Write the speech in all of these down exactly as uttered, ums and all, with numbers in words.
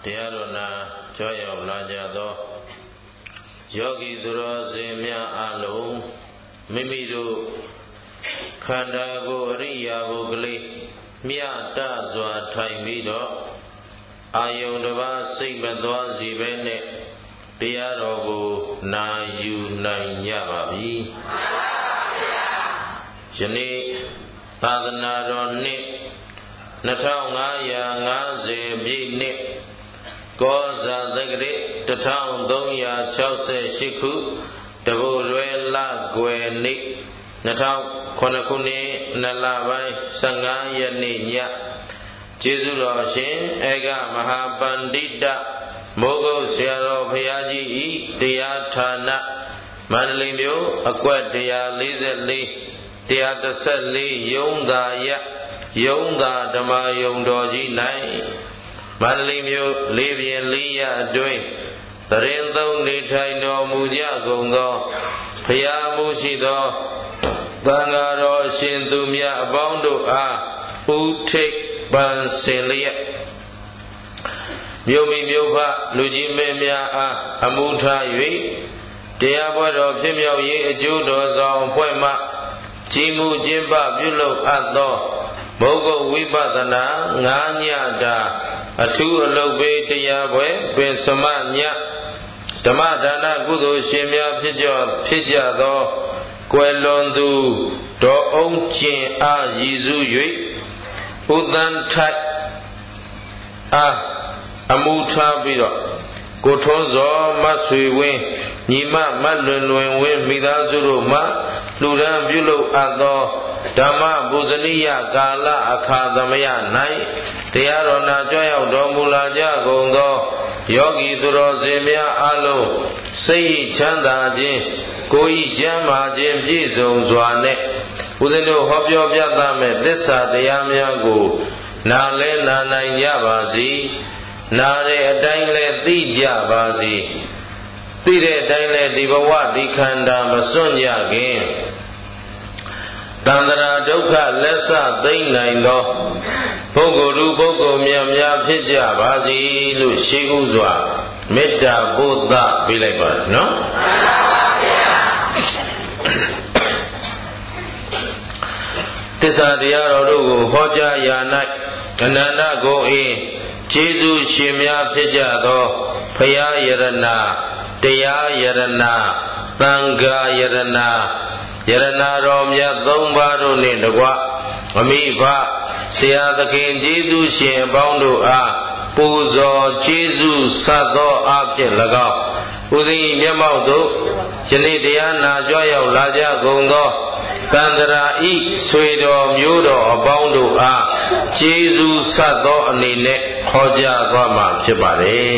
တရားတော်နာကြွရောက်လာကြသောယောဂီသူတော်စင်များအလုံးမိမိတို့ခန္ဓာကိုယ်အရိယာပုဂ္ဂလိမြတ်တစွာထိုင်ပြီးတော့အာယုန်တစ်ပါးစိတ်မသွားစီပဲနဲ့တရားတော်ကိုနာယူနိုင်ကြပါပြီယနေ့သာသနာတော်နှစ်နှစ်ထောင်ငါးရာငါးဆယ်ပြည့်နှစ်ကောဇာသက္ကရာတစ်ထောင်သုံးရာခြောက်ဆယ်ရှစ်ခုတဘိုရွယ်လကွယ်နေ့နှစ်ထောင်ခုနှစ်ခုနှစ်နှစ်လပိုင်းဆယ့်ငါးရက်နေ့ညကျေးဇူးတော်ရှင်ဧကမဟာပန္တိတမိုးကုတ်ဆရာတော်ဘုရားကြီးဤတရားဌာနမန္တလေးမြို့အကွက်တစ်ရာလေးဆယ်လေး တရားတစ်ဆယ်လေးယုံသာယယုံသာဓမ္မယုံတော်ကြီး၌မန္တလေးမြို့လေးပြင်းလေးရအတွင်းသရင်သုံးနေထိုင်တော်မူကြကုန်သောဘုရားမှုရှိသောသံဃာတော်ရှင်သူမြတ်အပေါင်းတို့အားဥထိပ်ပန်ဆင်လျက်မြို့မိမြို့ဖလူကြီးမင်းများအားအမှုထား၍တရားပွဲတော်ဖြစ်မြောက်ရေးအကျိုးတော်ဆောင်အဖွဲ့မှကြီးမှုကျင်းပပြုလုပ်အပ်သောမုဂ္ဂဝိပဿနာငါးညတာအထူးအလုပ်ပေးတရားပွဲပင်စမညဓမ္မဒါနကုသိုလ်ရှင်များဖြစ်ကြဖြစ်ကြသောကွယ်လွန်သူဒေါ်အောင်ကျင်အားရည်စူး၍ဥဒန်းထိုက်အားအမှုထားပြီးတော့ကိုထွန်းစောမဆွေဝင်းညီမမလွင်လွင်ဝင်းမိသားစုတို့မှလူရန်ပြုလုပ်အပ်သောဓမ္မပူဇနိယကာလအခါသမယ၌တရားတော်နာကြွရောက်တော်မူလာကြကုန်သောယောဂီသူတော်စင်များအလုံးစိတ်ချမ်းသာခြင်းကိုယ်ဤကျမ်းမာခြင်းပြည့်စုံစွာနဲ့ဦးဇင်းတို့ဟောပြောပြသမဲ့သစ္စာတရားများကိုနာလဲနာနိုင်ကြပါစေနာတဲ့အတိုင်းလဲသိကြပါစေသိတဲ့အတိုင်းလဲဒီဘဝဒီခန္ဓာမစွန့်ကြခင်တန္တရာဒုက္ခလက်ဆသိမ့်နိုင်သောပုဂ္ဂိုလ်သူပုဂ္ဂိုလ်များများဖြစ်ကြပါစေလို့ရှိဥစွာမေတ္တာပို့သပေးလိုက်ပါနော်သစ္စာတရားတော်တို့ကိုဟောကြားရာ၌အနန္တကိုအင်းကျေးဇူးရှင်များဖြစ်ကြသောဘုရားယရဏတရားယရဏသံဃာယရဏယရဏတော်မြတ်သုံးပါးတို့နှင့်တကွအမိဘဆရာသခင်ကျေးဇူးရှင်အပေါင်းတို့အားပူဇော်ကျေးဇူးဆက်သောအဖြစ်၎င်းဦးဇင်း၏မျက်မှောက်သို့ယနေ့တရားနာကြွရောက်လာကြကုန်သောတန္တရာဤဆွေတော်မျိုးတော်အပေါင်းတို့အားကျေးဇူးဆက်သောအနေနဲ့ဟောကြားသွားမှာဖြစ်ပါတယ်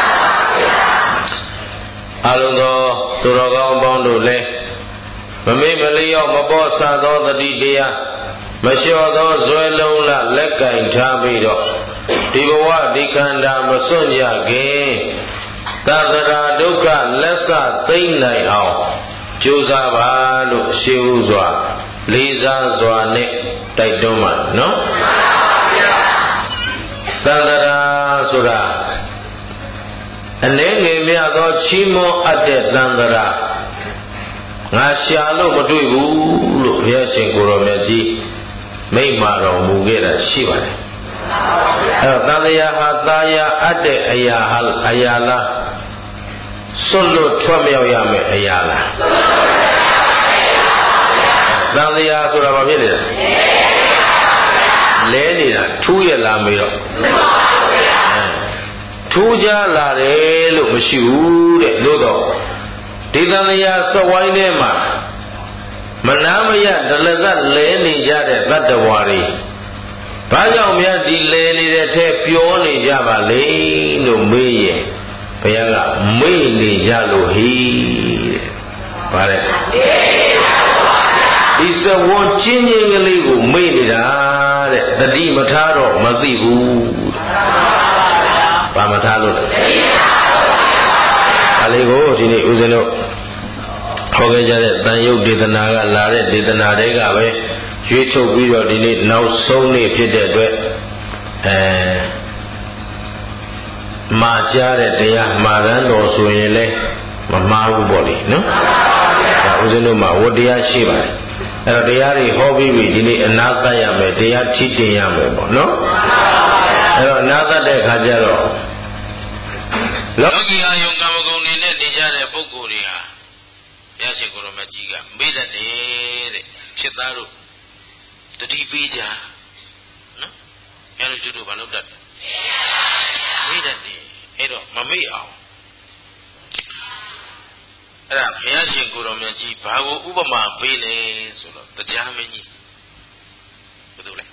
အလုံးသောသူတော်ကောင်းအပေါင်းတို့လည်းမမေ့မလျော့မပေါ်ဆသောတတိတရားမလျှော့သောဇွဲလုံးလလက်ကင်ထားပြီးတော့ဒီဘဝဒီခန္ဓာမစွန့်ကြခင်သတ္တရာဒုက္ခလက်ဆသိမ့်နိုင်အောင်ကြိုးစားပါလို့ရှင်းဥစွာလေးစားစွာနဲ့တိုက်တွန်းပါနော်သတ္တရာဆိုတာအနေငယ်မြတ်သောချီးမွမ်းအပ်တဲ့သန္တရာငါရှာလို့မတွေ့ဘူးလို့ဘုရားရှင်ကိုယ်တော်မြတ်ကြီးမိန့်မာတော်မူခဲ့တာရှိပါတယ်အဲတော့သံဃာဟာသာယာအပ်တဲ့အရာဟာအရာလားစွန့်လွတ်ထွက်မြောက်ရမယ်အရာလားသံဃာဆိုတာဘာဖြစ်လဲလဲနေတာထူးရလားမေးတော့ထူးကြလာတယ်လို့မရှိဘူးတဲ့လို့တော့ဒီသံဃာစဝိုင်းထဲမှာမနာမရဒလဇတ်လဲနေကြတဲ့တတ္တဝါတွေဘာကြောင့်များဒီလဲနေတဲ့ထဲပြောနေကြပါလေလို့မေးရင်ဘုရားကမေ့နေကြလို့ဟိတဲ့ဗါတဲ့ဒီစဝန်းချင်းချင်းကလေးကိုမေ့နေတာတဲ့တတိမထားတော့မသိဘူးဘာမထားလို့လဲအလေးကိုဒီနေ့ဦးဇင်းတို့ဟောခဲ့ကြတဲ့တန်ရုပ်ဒေသနာကလာတဲ့ဒေသနာတွေကပဲရွေးထုတ်ပြီးတော့ဒီနေ့နောက်ဆုံးနေ့ဖြစ်တဲ့အတွက်အဲမှာကြားတဲ့တရားမှာရန်တော်ဆိုရင်လည်းမမှားဘူးပေါ့လေနော်ဒါဦးဇင်းတို့မှာဝတ္တရားရှိပါတယ်အဲ့တော့တရားတွေဟောပြီးပြီဒီနေ့အနာသတ်ရမယ်တရားထိတင်ရမယ်ပေါ့နော်အဲ့တော့အနာသတ်တဲ့ခါကျတော့လောကီအာယုံကာမဂုဏ်တွေနဲ့နေကြတဲ့ပုဂ္ဂိုလ်တွေဟာဘုရားရှင်ကိုရမကြီးကမေ့တတ်တယ်တဲ့ဖြစ်သားတို့တတိပေးကြနော်ဘုရားတို့တို့ဘာလုပ်တတ်လဲမေ့တတ်တယ်အဲ့တော့မမေ့အောင်အဲ့ဒါဘုရားရှင်ကိုရမကြီးဘာကိုဥပမာပေးလဲဆိုတော့တရားမင်းကြီးဘယ်လိုလဲ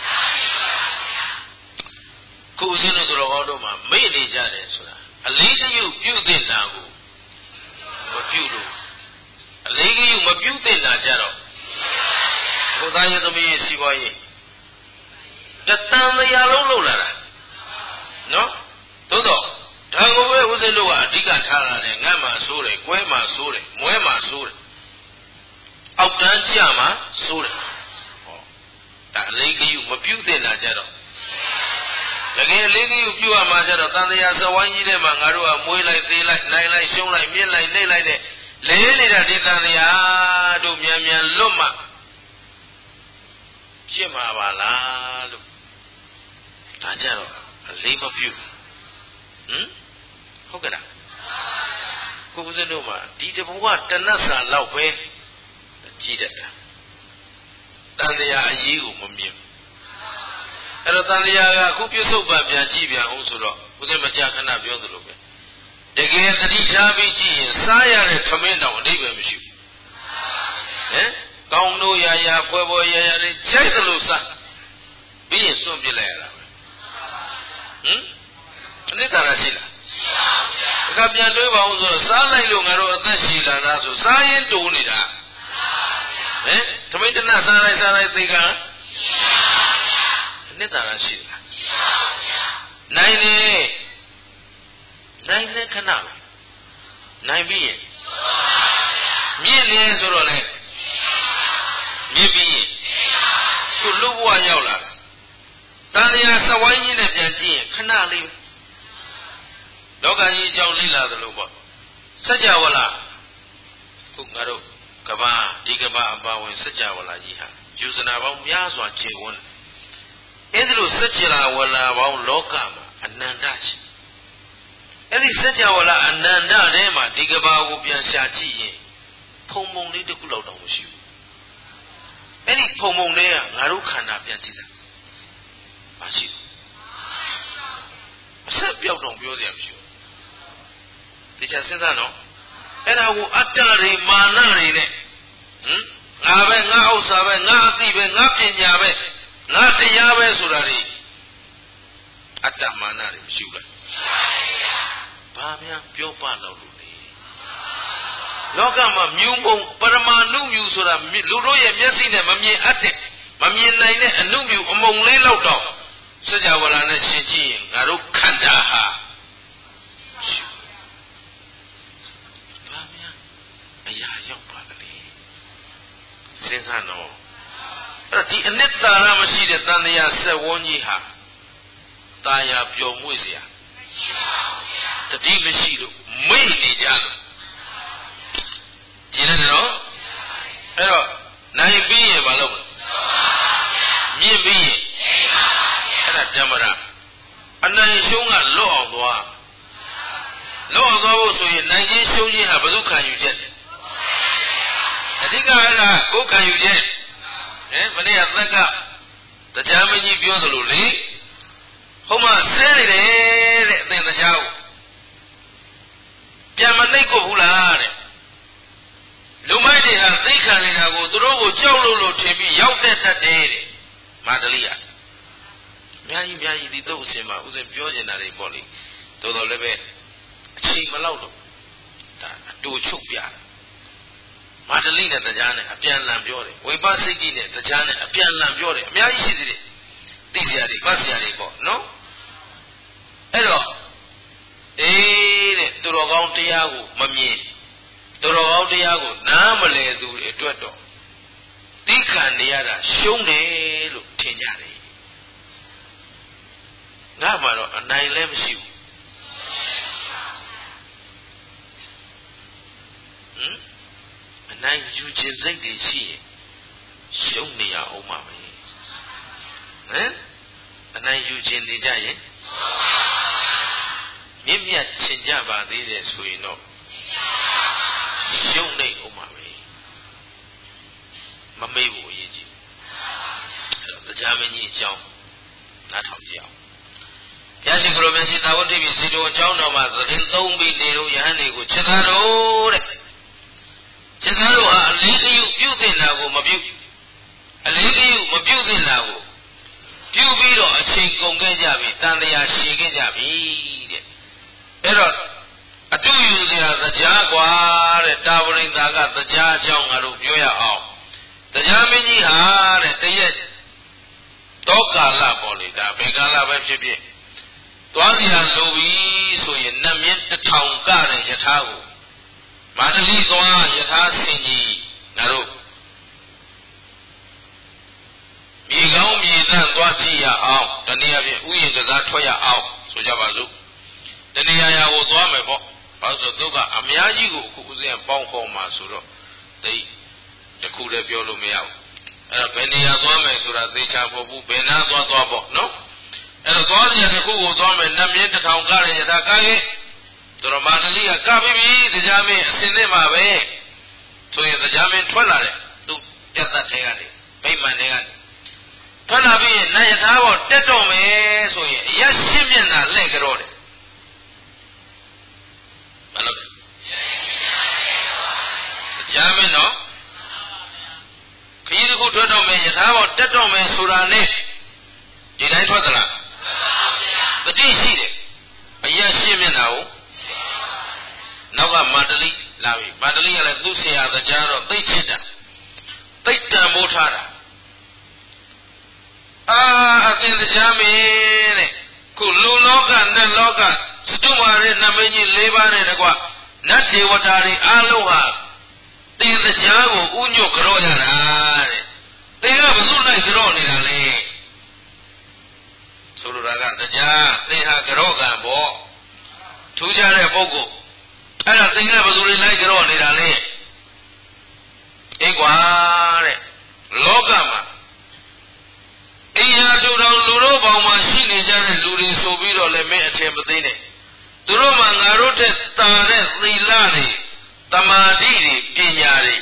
ကိုယ်ရှင်တို့တော်တို့မှာမေ့နေကြတယ်ဆိုတာအလေးတရုပ်ပြုတဲ့နာကိုမပြုလို့အလေးကြီးမပြုတဲ့နာကြတော့ဘုရားရဲ့သမီးရဲ့စီပွားရေးတတန်တရားလုံးလုံးလာတာနော်သို့တော့ဒါကိုပဲဦးဇင်းတို့ကအဓိကထားရတယ်ငတ်မှာဆိုးတယ်ကွဲမှာဆိုးတယ်မွဲမှာဆိုးတယ်အောက်တန်းကြမှာဆိုးတယ်ဟောဒါအလေးကြီးမပြုတဲ့နာကြတော့တကယ်လေးကြီးပြုရမှာကြတော့တန်တရားစဝိုင်းကြီးထဲမှာငါတို့ကမွေးလိုက်သေးလိုက်နိုင်လိုက်ရှုံးလိုက်မြင့်လိုက်နှိမ့်လိုက်တဲ့လေးနေတာဒီတန်တရားတို့မြန်မြန်လွတ်မှဖြစ်မှာပါလားလို့ဒါကြတော့အလေးမပြုဟမ်ဟုတ်ကဲ့လားကိုဦးဇင်းတို့မှာဒီတဘဝတဏှတ်ဆာလောက်ပဲကြည့်တတ်တာတန်တရားအရေးကိုမမြင်အဲ့တော့တန်တရားကအခုပြစ္ဆုတ်ပံပြန်ကြည့်ပြန်အောင်ဆိုတော့ဦးဇင်းမကြာခဏပြောသလိုပဲတကယ်သတိထားပြီးကြည့်ရင်စားရတဲ့ခမင်းတောင်အတိတ်ပဲမရှိဘူးဟမ်ကောင်းတို့ရာရာဖွဲဖွဲရာရာတွေချိုက်သလိုစားပြီးရင်စွန့်ပစ်လိုက်ရတာပဲဟမ်အနိစ္စရာရှိလားရှိပါဘူးဗျာဒါကပြန်တွေးပါဦးဆိုတော့စားလိုက်လို့ငါတို့အသက်ရှိလာတာဆိုစားရင်တူနေတာဟမ်ခမင်းတနတ်စားလိုက်စားလိုက်သိကအနိစ္စရာရှိလားရှိပါဘူးဗျာနိုင်နေနိုင်နေခဏပဲနိုင်ပြီးရင်မြင့်နေဆိုတော့လေမြင့်ပြီးရင်သူ့လူဘဝရောက်လာတန်လျာစဝိုင်းကြီးနဲ့ပြန်ကြည့်ရင်ခဏလေးလောကကြီးအကြောင်းလေ့လာသလိုပေါ့စัจ java လာခုငါတို့ကဘာဒီကဘာအပါဝင်စัจ java လာကြီးဟာယူဇနာပေါင်းများစွာခြေဝန်းအဲ့ဒီလိုစัจ java လာပေါင်းလောကမှာအနန္တရှိအဲ့ဒီစัจ java လာအနန္တထဲမှာဒီကဘာကိုပြန်ရှာကြည့်ရင်ဖုံဖုံလေးတစ်ခုလောက်တောင်မရှိဘူးအဲ့ဒီဖုံဖုံလေးကငါတို့ခန္ဓာပြန်ကြည့်တာမရှိဘူးအဆက်ပြောက်တော့ပြောစရာမရှိဘူးဒီချာစဉ်းစားနော်အဲ့ဒါကိုအတ္တတွေမာနတွေနဲ့ဟမ်ငါပဲငါဥစ္စာပဲငါအသိပဲငါပညာပဲငါတရားပဲဆိုတာတွေအတ္တမာနတွေမရှိဘူးလားဘာများပြောပလောက်လို့လဲလောကမှာမြူးမုံပရမာဏုမြူဆိုတာလူတို့ရဲ့မျက်စိနဲ့မမြင်အပ်တဲ့မမြင်နိုင်တဲ့အနုမြူအမုံလေးလောက်တော့စัจ java လာနဲ့ရှင်းကြည့်ရင်ငါတို့ခန္ဓာဟာဘာများအရာရောက်ပါလေစဉ်းစားတော့အဲ့ဒီအနိတ္တရာမရှိတဲ့တန်တရားဆက်ဝန်းကြီးဟာတာယာပျော်မွေ့เสียတတိမရှိလို့မေ့နေကြလို့ကျင်းတယ်နော်အဲ့တော့နိုင်ပြီးရင်မလုပ်ဘူးမြင့်ပြီးရင်အဲ့ဒါဓမ္မရအနိုင်ရှုံးကလွတ်အောင်သွားလွတ်အောင်သွားဖို့ဆိုရင်နိုင်ခြင်းရှုံးခြင်းဟာဘယ်သူခံယူချက်အဓိကအဲ့ဒါကိုခံယူချက်ဟဲ့မနေ့ကသက်ကတရားမကြီးပြောသလိုလေဟုတ်မှဆဲနေတယ်တဲ့အသင်တရားကိုပြန်မနှိပ်ကိုဘူးလားတဲ့လူမိုက်တွေဟာသိခံနေတာကိုသူတို့ကိုကြောက်လို့လို့ထင်ပြီးရောက်တဲ့တတ်တယ်တဲ့မာတလိယအများကြီးအများကြီးဒီတော့အစင်မှာဥစဉ်ပြောနေတာတွေပေါ့လေတော်တော်လည်းပဲအချိန်မလောက်တော့ဒါအတူချုပ်ပြတာမာတလိနဲ့တရားနဲ့အပြန်လန်ပြောတယ်ဝိပဿစိတ်ကြီးနဲ့တရားနဲ့အပြန်လန်ပြောတယ်အများကြီးရှိသေးတယ်သိစရာတွေပတ်စရာတွေပေါ့နော်အဲ့တော့အေးတဲ့သူတော်ကောင်းတရားကိုမမြင်သူတော်ကောင်းတရားကိုနားမလည်သူတွေအတွက်တော့သိခံနေရတာရှုံးတယ်လို့ထင်ကြတယ်ငါမှတော့အနိုင်လည်းမရှိဘူးနိုင်ယူခြင်းစိတ်တွေရှိရင်ရှုံးနေရအောင်ပါပဲဟမ်အနိုင်ယူခြင်းနေကြရင်မြင့်မြတ်ချင်ကြပါသေးတယ်ဆိုရင်တော့ရှုံးနေအောင်ပါပဲမမေ့ဘူးအရေးကြီးအဲ့တော့တရားမင်းကြီးအကြောင်းနားထောင်ကြအောင်ဘုရားရှင်ကိုရောမြတ်ကြီးသာဝတိပိစီတော်အကြောင်းတော်မှာသတင်းသုံးပြီးနေတော့ယဟန်တွေကိုချက်သားတော်တဲ့ချက်သားတော်ဟာအလေးအယူပြုသင့်တာကိုမပြုအလေးအယူမပြုသင့်တာကိုပြုပြီးတော့အချိန်ကုန်ခဲ့ကြပြီတန်တရားရှည်ခဲ့ကြပြီတဲ့အဲ့တော့အတူယူစရာတရားကွာတဲ့တာဝရိန္ဒာကတရားအကြောင်းငါတို့ပြောရအောင်တရားမင်းကြီးဟာတဲ့တရက်တောကာလပေါ်လေဒါဘေကာလပဲဖြစ်ဖြစ်သွားစီရလိုပြီဆိုရင်နတ်မြင့်တစ်ထောင်ကတဲ့ယထာကိုမာတလီသွားယထာဆင်ကြီးငါတို့မြေကောင်းမြေသန့်သွားကြည့်ရအောင်တနည်းအားဖြင့်ဥယျာဉ်ကစားထွက်ရအောင်ဆိုကြပါစို့တနည်းအားဖြင့်ဟိုသွားမယ်ပေါ့ဘာလို့ဆိုသူကအများကြီးကိုအခုဥစဉ်ပေါင်းခေါ်မှာဆိုတော့သိတခုလည်းပြောလို့မရဘူးအဲ့တော့ဘယ်နေရာသွားမယ်ဆိုတာသေချာဖို့ဘူးဘယ်နာသွားသွားပေါ့နော်အဲ့တော့သွားတဲ့တခုကိုသွားမယ်နတ်မြင့်တစ်ထောင်ကတဲ့ယထာကားရဲ့သူတော်မာတလီကကပြီးပြီတရားမင်းအစင်းနဲ့မှာပဲဆိုရင်တရားမင်းထွက်လာတယ်သူပြတ်သက်ထဲကနေဗိမာန်ထဲကနေထွက်လာပြီးနတ်ယထာဘောတက်တော့မယ်ဆိုရင်အရရှင်းမျက်နှာလှဲ့ကြောတယ်မလို့တရားမင်းတော့ခရီးတစ်ခုထွက်တော့မယ်ယထာဘောတက်တော့မယ်ဆိုတာနဲ့ဒီတိုင်းထွက်သလားပတိရှိတယ်အရရှင်းမျက်နှာကိုနောက်ကမာတလီလာပြီမာတလီကလည်းသူ့ဆရာတရားတော့သိချစ်တာသိတံမိုးထားတာအာအသင်တရားမင်းတဲ့ခုလူလောကနတ်လောကစတုမာရဲ့နမင်းကြီး၄ပါးနဲ့တကွနတ်ဒေဝတာတွေအားလုံးဟာသင်တရားကိုဥညွတ်ကြောရတာတဲ့သင်ကဘယ်သူလိုက်ကြောနေတာလဲဆိုလိုတာကတရားသင်ဟာကြောကံပေါ့ထူးခြားတဲ့ပုဂ္ဂိုလ်အဲ့ဒါသင်ကဘယ်သူတွေလိုက်ကြောနေတာလဲအေးကွာတဲ့လောကမှာအိယာတူတော်လူတို့ပေါင်းမှာရှိနေကြတဲ့လူတွေဆိုပြီးတော့လည်းမင်းအထင်မသေးနဲ့သူတို့မှငါတို့ထက်တာတဲ့သီလတွေတမာတိတွေပညာတွေ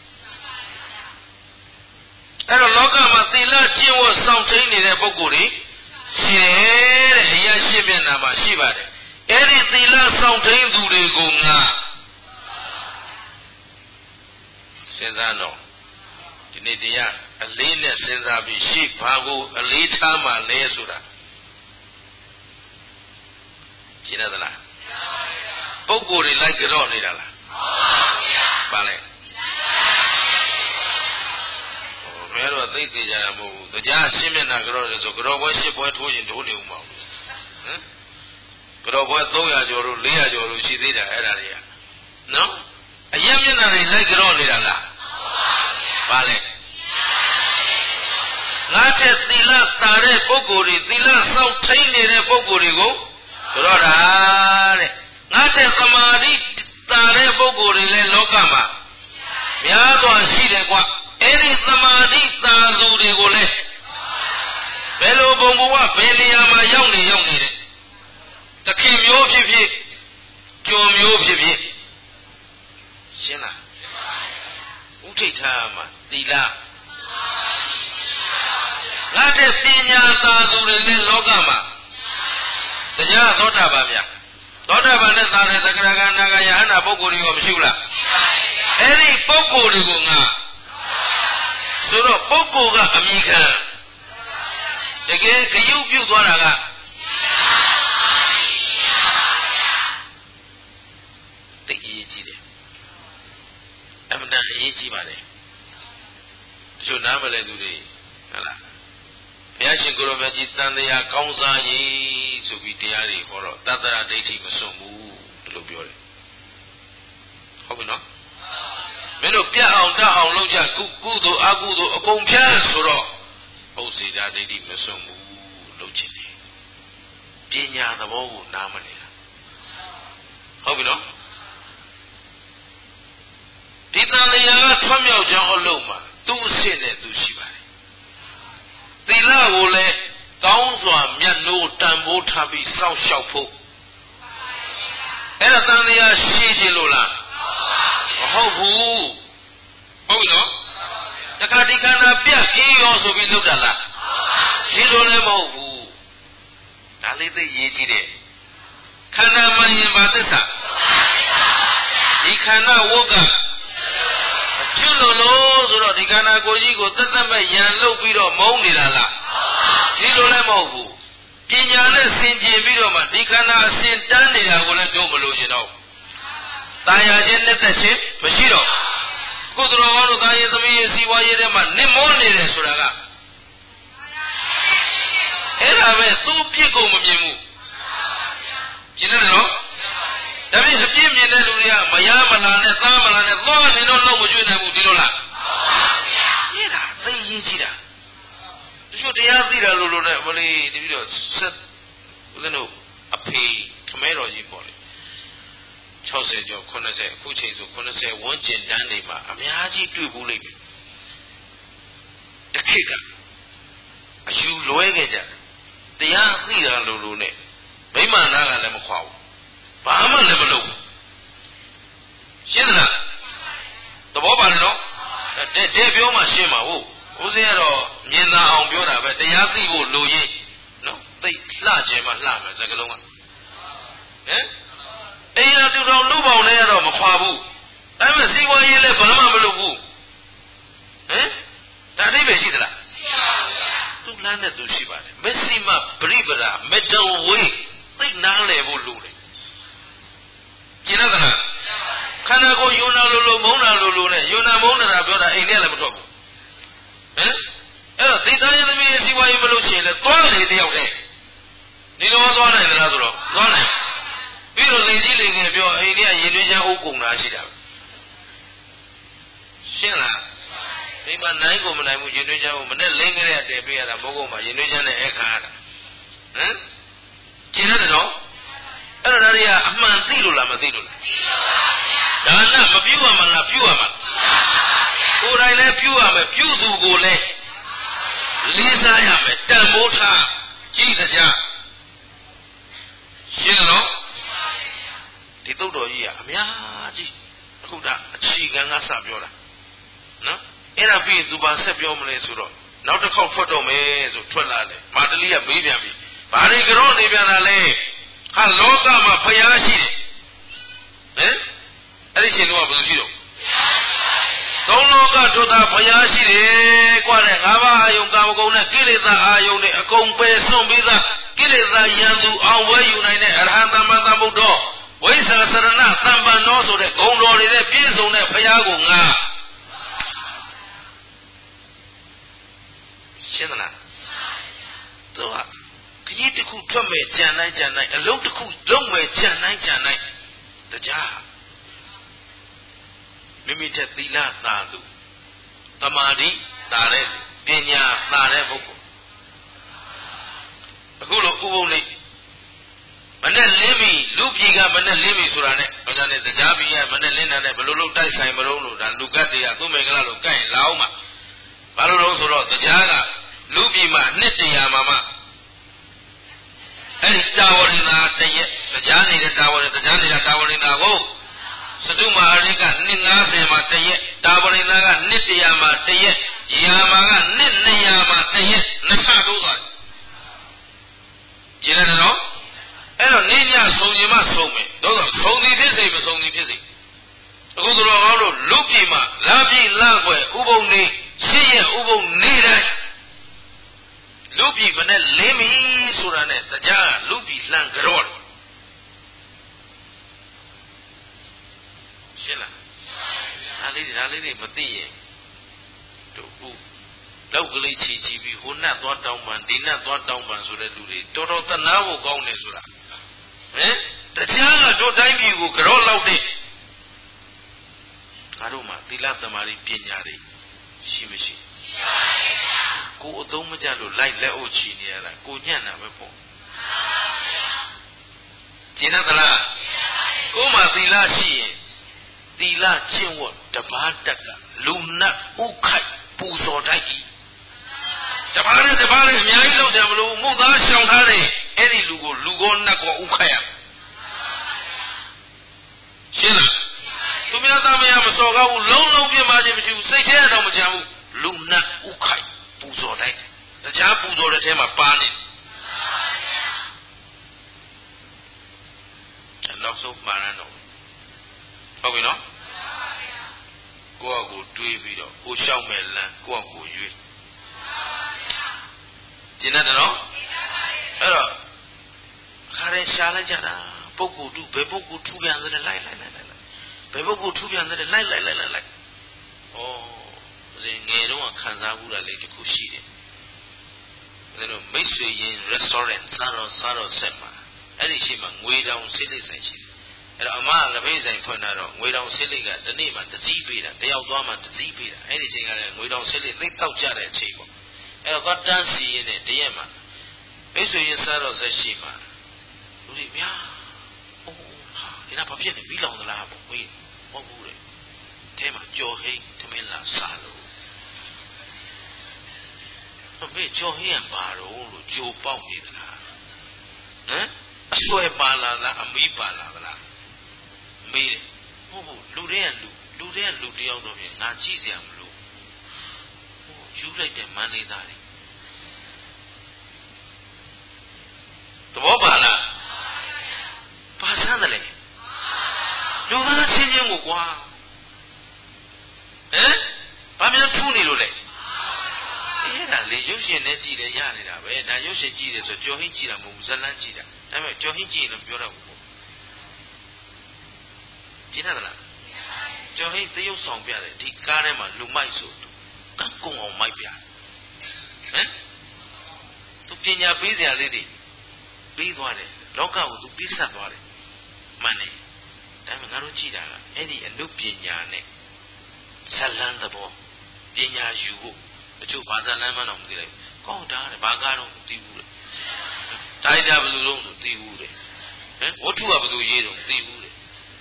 အဲ့တော့လောကမှာသီလကျင့်ဝတ်စောင့်ထိန်နေတဲ့ပုဂ္ဂိုလ်တွေရှိတယ်တဲ့အရာရှိမျက်နှာမှာရှိပါတယ်အဲ့ဒီသီလစောင့်ထိန်သူတွေကိုငါစဉ်းစားတော့ဒီနေ့တရားအလေးနဲ့စဉ်းစားပြီးရှိဘာကိုအလေးထားမှလဲဆိုတာရှင်းရသလားပုဂ္ဂိုလ်တွေလိုက်ကြော့နေတာလားပါလဲဘယ်တော့သိသိကြတာမဟုတ်ဘူးတရားရှင်းမျက်နှာကြော့တယ်ဆိုကြော့ပွဲရှစ်ပွဲထိုးရင်ထိုးနေဦးမှာဟမ်ကြော့ပွဲသုံးရာကျော်တို့လေးရာကျော်တို့ရှိသေးတာအဲ့ဒါတွေကနော်အရင်မျက်နှာတွေလိုက်ကြော့နေတာလားပါလဲငါထက်သီလတာတဲ့ပုဂ္ဂိုလ်တွေသီလစောင့်ထိန်နေတဲ့ပုဂ္ဂိုလ်တွေကိုကြောတာတဲ့ငါထက်သမာဓိတာတဲ့ပုဂ္ဂိုလ်တွေလည်းလောကမှာများစွာရှိတယ်ကွာအဲ့ဒီသမာဓိတာသူတွေကိုလည်းဘယ်လိုဘုံဘဝဘယ်နေရာမှာရောက်နေရောက်နေတယ်တခင်မျိုးဖြစ်ဖြစ်ကြုံမျိုးဖြစ်ဖြစ်ရှင်းလားဥထိတ်ထားမှာသီလငါတဲ့ပညာသာသူတွေလည်းလောကမှာတရားသောတာပန်ဗျာသောတာပန်နဲ့သာတဲ့သက္ကရာကနာဂယဟနာပုဂ္ဂိုလ်တွေရောမရှိဘူးလားအဲ့ဒီပုဂ္ဂိုလ်တွေကိုငါဆိုတော့ပုဂ္ဂိုလ်ကအမိခံတကယ်ဂယုပြုသွားတာကသိအရေးကြီးတယ်အမှန်တန်အရေးကြီးပါတယ်ဒီလိုနားမလဲသူတွေဟုတ်လားဘုရားရှင်ကိုရောမြတ်ကြီးတန်တရားကောင်းစားရေးဆိုပြီးတရားတွေဟောတော့တတ္တရဒိဋ္ဌိမစွန့်ဘူးဒီလိုပြောတယ်ဟုတ်ပြီနော်မင်းတို့ပြတ်အောင်တတ်အောင်လုပ်ကြကုကုသိုလ်အကုသိုလ်အကုန်ဖြန်းဆိုတော့ဥစ္စေတာဒိဋ္ဌိမစွန့်ဘူးလုပ်ချင်တယ်ပညာသဘောကိုနားမလည်တာဟုတ်ပြီနော်ပဒီတန်လျာကထွတ်မြောက်ကြောင်းအလုံးမှာသူ့အဆင့်နဲ့သူရှိပါတယ်သီလကိုလည်းကောင်းစွာမြတ်လို့တန်ဖိုးထားပြီးစောင့်ရှောက်ဖို့အဲ့ဒါတန်လျာရှိခြင်းလို့လားမဟုတ်ဘူးဟုတ်ပြီနော်တခါဒီခန္ဓာပြတ်အေးရောဆိုပြီးလုပ်တာလားဒီလိုလည်းမဟုတ်ဘူးဒါလေးသိရေးကြည့်တယ်ခန္ဓာမှန်ရင်ဘာသစ္စာဒီခန္ဓာဝုတ်ကကျွတ်လို့လို့ဆိုတော့ဒီခန္ဓာကိုယ်ကြီးကိုသက်သက်မဲ့ရန်လုတ်ပြီးတော့မုန်းနေတာလားဒီလိုလည်းမဟုတ်ဘူးပညာနဲ့ဆင်ခြင်ပြီးတော့မှဒီခန္ဓာအစဉ်တန်းနေတာကိုလည်းတို့မလို့ကျင်တော့ตายာခြင်းနဲ့သက်ခြင်းမရှိတော့ကုသတော်ဘောတို့တာယေသမီးရဲ့စီဝါရေးထဲမှာနစ်မောနေတယ်ဆိုတာကအဲ့ဒါပဲသူ့ပြစ်ကိုမမြင်ဘူးကျင်တယ်နော်ဒါပြင်အပြစ်မြင်တဲ့လူတွေကမရမလာနဲ့သားမလာနဲ့သွားနေတော့တော့မကျွေးနိုင်ဘူးဒီလိုလားအဲ့ဒါသိရေးကြည့်တာတချို့တရားသိတာလို့လို့နဲ့မလေးတပြီးတော့ဆက်ဦးဇင်းတို့အဖေခမဲတော်ကြီးပေါ့လေ၆၀ကျော်၇၀အခုချိန်ဆို၇၀ဝန်းကျင်တန်းနေမှာအများကြီးတွေ့ဘူးလိမ့်မယ်တခိကအယူလွဲခဲ့ကြတရားသိတာလို့လို့နဲ့မိမနာကလည်းမခွာဘူးဘာမှလည်းမလုပ်ဘူးရှင်းလားသဘောပါတယ်နော်တဲ့တဲ့ပြောမှရှင်းမှာဟုတ်ဦးဇင်းကတော့မြင်သာအောင်ပြောတာပဲတရားသိဖို့လိုရင်နော်သိလှခြင်းမှလှမယ်စကလုံးကဟမ်အိမ်ရတူတော်လူပေါင်းလည်းတော့မခွာဘူးဒါပေမဲ့စီဝါရေးလည်းဘာမှမလုပ်ဘူးဟမ်ဒါအိဗယ်ရှိသလားရှိပါဘူးဗျာသူ့လမ်းနဲ့သူရှိပါတယ်မက်ဆီမပရိပရာမက်ဒယ်ဝေးသိနားလည်ဖို့လိုတယ်ကျင်ရသလားခန္ဓာကိုယ်ယုံနာလိုလိုမုန်းတာလိုလိုနဲ့ယုံနာမုန်းတာပြောတာအိမ်နဲ့လည်းမထွက်ဘူးဟမ်အဲ့တော့သိသားရသမီးရဲ့စီဝါရေးမလို့ရှိရင်လည်းသွားလေတယောက်တည်းဒီလိုသွားနိုင်သလားဆိုတော့သွားနိုင်ပြီးတော့လေကြီးလေငယ်ပြောအိမ်ထဲကရင်သွေးချမ်းအုပ်ကုန်တာရှိတာရှင်းလားဒီမှာနိုင်ကိုမနိုင်ဘူးရင်သွေးချမ်းကိုမနဲ့လင်းကြတဲ့တဲပေးရတာမဟုတ်ဘူးမှာရင်သွေးချမ်းနဲ့အခါရတာဟမ်ကျင်ရတယ်နော်အဲ့တော့ဒါတွေကအမှန်သိလို့လားမသိလို့လားသိပါဗျာဒါနမပြုတ်ရမလားပြုတ်ရမှာကိုယ်တိုင်လည်းပြုတ်ရမယ်ပြုတ်သူကိုလည်းလေးစားရမယ်တန်ဖိုးထားကြည့်ကြရှင်းနော်ဒီသုတ်တော်ကြီးကအများကြီးအခုဒါအခြေခံကစပြောတာနော်အဲ့ဒါပြီးသူဘာဆက်ပြောမလဲဆိုတော့နောက်တစ်ခေါက်ထွက်တော့မယ်ဆိုထွက်လာတယ်မာတလီကမေးပြန်ပြီဘာတွေကြောနေပြန်တာလဲဟာလောကမှာဖျားရှိတယ်ဟမ်အဲ့ဒီရှင်တို့ကဘယ်လိုရှိတော့သုံးလောကထွတ်တာဖျားရှိတယ်ကွာတဲ့ငါးပါးအာယုံကာမဂုဏ်နဲ့ကိလေသာအာယုံတွေအကုန်ပယ်စွန့်ပြီးသားကိလေသာယံသူအောင်ဝဲယူနိုင်တဲ့အရဟံသမ္မာသမ္ဗုဒ္ဓဝိဇ္ဇာစရဏသံပန္နောဆိုတဲ့ဂုဏ်တော်တွေနဲ့ပြည့်စုံတဲ့ဘုရားကိုငါရှင်းသလားတော့ခကြီးတစ်ခုထွက်မဲ့ကြံနိုင်ကြံနိုင်အလုံးတစ်ခုလုံးမဲ့ကြံနိုင်ကြံနိုင်တရားမိမိတဲ့သီလသာသူတမာတိသာတဲ့ပညာသာတဲ့ပုဂ္ဂိုလ်အခုလိုဥပုံလေးမနဲ့လင်းပြီလူပြည်ကမနဲ့လင်းပြီဆိုတာနဲ့ဘာကြောင့်လဲတရားပြည်ကမနဲ့လင်းတာနဲ့ဘလို့လို့တိုက်ဆိုင်မလို့လို့ဒါလူကတ်တွေကသူ့မင်္ဂလာလို့ကြိုက်ရင်လာအောင်မှာဘာလို့လို့ဆိုတော့တရားကလူပြည်မှာနှစ်တရာမှာမှအဲ့ဒီတာဝရိနာတရက်တရားနေတဲ့တာဝရိတရားနေတာတာဝရိနာကိုစတုမဟာရိကနှစ်၅၀မှာတရက်တာဝရိနာကနှစ်တရာမှာတရက်ယာမာကနှစ်နှစ်ရာမှာတရက်နှစ်ဆတိုးသွားတယ်ကျင်းတယ်နော်အဲ့တော့နေညဆုံခြင်းမှဆုံမယ်တော့ဆုံသည်ဖြစ်စေမဆုံသည်ဖြစ်စေအခုတို့ဟောလို့လူပြည်မှာလာပြည်လာွယ်ဥပုံနေရှိရဥပုံနေတိုင်းလူပြည်မနဲ့လင်းပြီဆိုတာနဲ့တရားလူပြည်လှန်ကြော့ရှင်းလားဒါလေးဒါလေးတွေမသိရင်တို့ဘူးလောက်ကလေးချီချီပြီးဟိုနတ်သွားတောင်းပန်ဒီနတ်သွားတောင်းပန်ဆိုတဲ့လူတွေတော်တော်သနာဖို့ကောင်းတယ်ဆိုတာဟင်တရားကတို့တိုင်းပြည်ကိုကြော့လောက်တဲ့ငါတို့မှာသီလသမာဓိပညာတွေရှိမရှိရှိပါရဲ့ဗျာကိုယ်အသုံးမကျလို့လိုက်လက်အုပ်ချီနေရတာကိုညံ့တာပဲပေါ့ကျင်းသလားကိုယ်မှာသီလရှိရင်တီလာချင်းဝတ်တပါးတက်ကလူနတ်ဥခိုက်ပူဇော်တတ်၏တပါးနဲ့တပါးနဲ့အများကြီးလောက်တယ်မလို့မုတ်သားရှောင်ထားတယ်အဲ့ဒီလူကိုလူကောနတ်ကောဥခိုက်ရရှင်းလားသူများသားမယားမစော်ကားဘူးလုံးလုံးပြင်းပါခြင်းမရှိဘူးစိတ်ထဲတော့မကြမ်းဘူးလူနတ်ဥခိုက်ပူဇော်တိုက်တရားပူဇော်တဲ့ထဲမှာပါနေနောက်ဆုံးမှာရတော့ဟုတ်ပြီနော်ကိုယ့်အကူတွေးပြီးတော့ကိုရှောက်မဲ့လမ်းကိုယ့်အကူရွေးကျင်တယ်နော်အဲ့တော့ခါရင်ရှားလိုက်ကြတာပုဂ္ဂိုလ်တုဘယ်ပုဂ္ဂိုလ်ထူပြန်တဲ့လိုက်လိုက်လိုက်လိုက်ဘယ်ပုဂ္ဂိုလ်ထူပြန်တဲ့လိုက်လိုက်လိုက်လိုက်လိုက်ဩဦးငယ်တော့ခံစားမှုတာလေးတစ်ခုရှိတယ်ဒါတော့မိတ်ဆွေရင် restaurant စားတော့စားတော့ဆက်မှာအဲ့ဒီရှိမှငွေတောင်စိတ်လိမ့်ဆိုင်ရှိတယ်အဲ့တော့အမကလက်ဖေးဆိုင်ဖွင့်တာတော့ငွေတောင်စိတ်လိမ့်ကတနေ့မှတစည်းပေးတာတယောက်သွားမှတစည်းပေးတာအဲ့ဒီချိန်ကလည်းငွေတောင်စိတ်လိမ့်သိတောက်ကြတဲ့အချိန်ပေါ့အဲ့တော့ကတန်းစီရင်နဲ့တရက်မှမိတ်ဆွေရင်စားတော့ဆက်ရှိမှာလူတွေများအိုးဟာဒီနာဘာဖြစ်နေပြီးလောင်သလားပေါ့ဝေးမဟုတ်ဘူးလေအဲမှာကြော်ဟိတ်သမင်းလာစားလို့အမေကြော်ဟိရပါတော့လို့ကြိုပေါက်နေသလားဟမ်အဆွဲပါလာလားအမီးပါလာသလားမေးတယ်ဟုတ်ဟုတ်လူတွေကလူလူတွေကလူတယောက်တော့ပြင်ငါကြည့်စရာမလိုဟိုယူလိုက်တဲ့မန်းလေးသားတွေသဘောပါလားပါစမ်းတယ်လေလူသားချင်းချင်းကိုကွာဟမ်ဘာများဖူးနေလို့လဲအဲ့ဒါလေရုပ်ရှင်နဲ့ကြည့်တယ်ရနေတာပဲဒါရုပ်ရှင်ကြည့်တယ်ဆိုကြော်ဟင်းကြည့်တာမဟုတ်ဘူးဇလန်းကြည့်တာဒါပေမဲ့ကြော်ဟင်းကြည့်ရင်တော့ပြောတော့ဘူးပေါ့ကျင်းရလားကြော်ဟင်းသရုပ်ဆောင်ပြတယ်ဒီကားထဲမှာလူမိုက်ဆိုကန်းကုံအောင်မိုက်ပြဟမ်သူပညာပေးစရာလေးတွေပေးသွားတယ်လောကကိုသူပေးဆက်သွားတယ်မှန်တယ်ဒါပေမဲ့ငါတို့ကြည့်တာကအဲ့ဒီအနုပညာနဲ့ဇလန်းသဘောပညာယူဖို့တချို့ဘာဇလန်းမှတော့မသိလိုက်ကောင်းတာတဲ့ဘာကားတော့မသိဘူးလေတိုင်းကြဘယ်လိုလုပ်လို့သိဘူးတဲ့ဟမ်ဝတ္ထုကဘယ်လိုရေးတော့သိဘူးတဲ့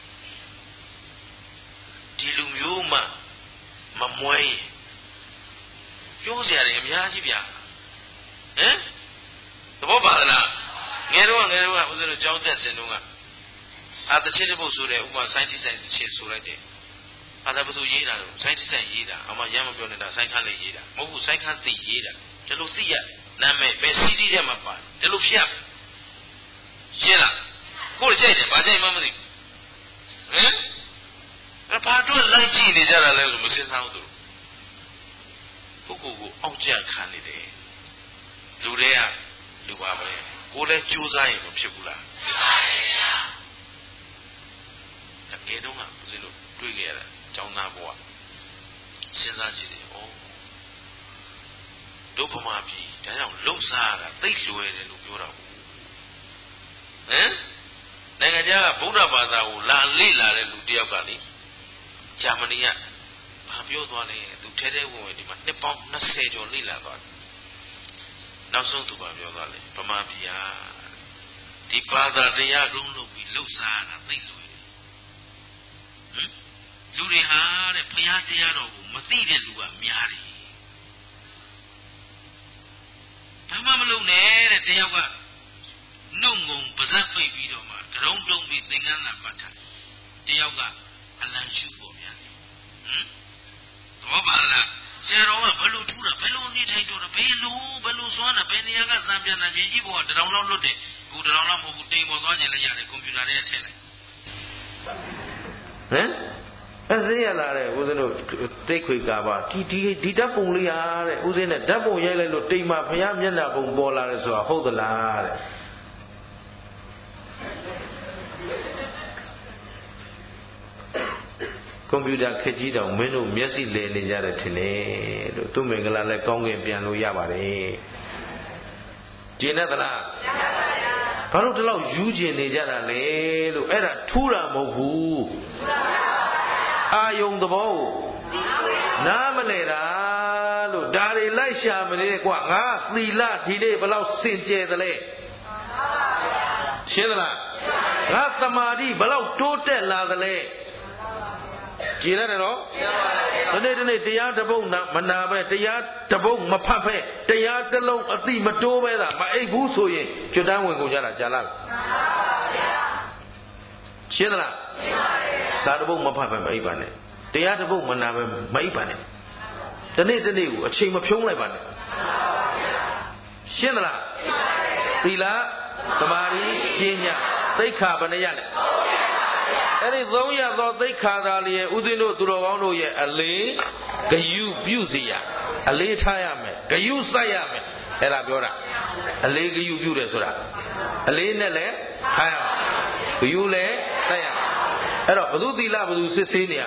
ဒီလူမျိုးမှမမွဲရင်ပြောစရာတွေအများကြီးဗျာဟမ်သဘောပါလားငယ်တော့ငယ်တော့ဦးဇင်းတို့ကြောင်းတက်စင်တော့ကအာတချင်းတစ်ပုတ်ဆိုတဲ့ဥပမာစိုင်းတိဆိုင်တစ်ချင်းဆိုလိုက်တယ်အာဒါဘယ်သူရေးတာလဲစိုင်းတိဆိုင်ရေးတာအမှရမ်းမပြောနေတာစိုင်းခန်းလေးရေးတာမဟုတ်ဘူးစိုင်းခန်းသိရေးတာဒီလိုသိရနာမည်ပဲစီးစီးထဲမှာပါဒီလိုဖြတ်ရှင်းလားကိုယ်ကြိုက်တယ်ဘာကြိုက်မှမသိဘူးဟမ်အဲ့ဘာတို့လိုက်ကြည့်နေကြတာလဲဆိုမစင်စားဘူးသူပုဂ္ဂိုလ်ကိုအောက်ကျခံနေတယ်လူတွေကလူပါပဲကိုယ်လည်းကြိုးစားရင်မဖြစ်ဘူးလားဖြစ်ပါရဲ့ဗျာတကယ်တော့ကဦးဇင်းတို့တွေ့ကြရတာကျောင်းသားဘဝစဉ်းစားကြည့်တယ်ဩဒုဗမာပြည်ဒါကြောင့်လှုပ်ရှားတာသိလွယ်တယ်လို့ပြောတာဘူးဟမ်နိုင်ငံခြားကဗုဒ္ဓဘာသာကိုလာလေ့လာတဲ့လူတယောက်ကလေဂျာမနီကဘာပြောသွားလဲသူထဲထဲဝင်ဝင်ဒီမှာနှစ်ပေါင်း၂၀ကျော်လေ့လာသွားတယ်နောက်ဆုံးသူကပြောသွားတယ်ဗမာပြည်ဟာဒီဘာသာတရားလုံးလုပ်ပြီးလှုပ်ရှားတာသိလွယ်တယ်ဟမ်လူတွေဟာတဲ့ဘုရားတရားတော်ကိုမသိတဲ့လူကများတယ်ဘာမှမလုပ်နဲ့တဲ့တယောက်ကနှုတ်ငုံပါဇက်ပိတ်ပြီးတော့မှကရုံတုံးပြီးသင်္ကန်းလာပတ်ထားတယောက်ကအလံရှုပေါ်ပြန်တယ်ဟမ်သဘောပါလားဆရာတော်ကဘယ်လိုထူးတာဘယ်လိုနေထိုင်တော့ဘယ်လိုဘယ်လိုစွမ်းတာဘယ်နေရာကစံပြန်တာမြေကြီးပေါ်ကတရောင်လောက်လွတ်တယ်အခုတရောင်လောက်မဟုတ်ဘူးတိမ်ပေါ်သွားခြင်းလည်းရတယ်ကွန်ပျူတာထဲထည့်လိုက်ဟမ်အဲ့သိရလာတဲ့ဦးဇင်းတို့တိတ်ခွေကာပါဒီဒီဒီဓာတ်ပုံလေးဟာတဲ့ဦးဇင်းနဲ့ဓာတ်ပုံရိုက်လိုက်လို့တိမ်မှာဘုရားမျက်နှာပုံပေါ်လာတယ်ဆိုတာဟုတ်သလားတဲ့ကွန်ပျူတာခက်ကြီးတောင်မင်းတို့မျက်စိလည်နေကြတယ်ထင်တယ်လို့သူ့မင်္ဂလာလည်းကောင်းကင်ပြန်လို့ရပါတယ်ကျင့်တတ်လားကျင့်ပါဗျာဘာလို့ဒီလောက်ယူကျင်နေကြတာလဲလို့အဲ့ဒါထူးတာမဟုတ်ဘူးထူးတာပါအာယုံသဘောကိုနားမလဲတာလို့ဒါတွေလိုက်ရှာမနေကွာငါသီလဒီနေ့ဘယ်လောက်စင်ကြယ်သလဲရှင်းသလားငါသမာဓိဘယ်လောက်တိုးတက်လာသလဲကြည်ရတယ်နော်ဒီနေ့ဒီနေ့တရားတစ်ပုဒ်နာမနာပဲတရားတစ်ပုဒ်မဖတ်ဖက်တရားတစ်လုံးအတိမတိုးပဲသာမအိပ်ဘူးဆိုရင်ကျွတ်တန်းဝင်ကုန်ကြတာကြာလားရှင်းသလားရှင်းပါပြီစာတစ်ပုဒ်မဖတ်ဖက်မအိပ်ပါနဲ့တရားတစ်ပုဒ်မနာပဲမအိပ်ပါနဲ့ဒီနေ့ဒီနေ့ကိုအချိန်မဖြုံးလိုက်ပါနဲ့ရှင်းသလားရှင်းပါပြီသီလသမာဓိပညာသိက္ခာဘယ်နှရလဲအဲ့ဒီသုံးရသောသိက္ခာသာလျက်ဥစဉ်တို့သူတော်ကောင်းတို့ရဲ့အလေးဂယုပြုစီရအလေးထားရမယ်ဂယုစိုက်ရမယ်အဲ့ဒါပြောတာအလေးဂယုပြုတယ်ဆိုတာအလေးနဲ့လည်းထားရမယ်ဂယုလည်းစိုက်ရမယ်အဲ့တော့ဘုသူသီလဘုသူစစ်ဆေးနေရ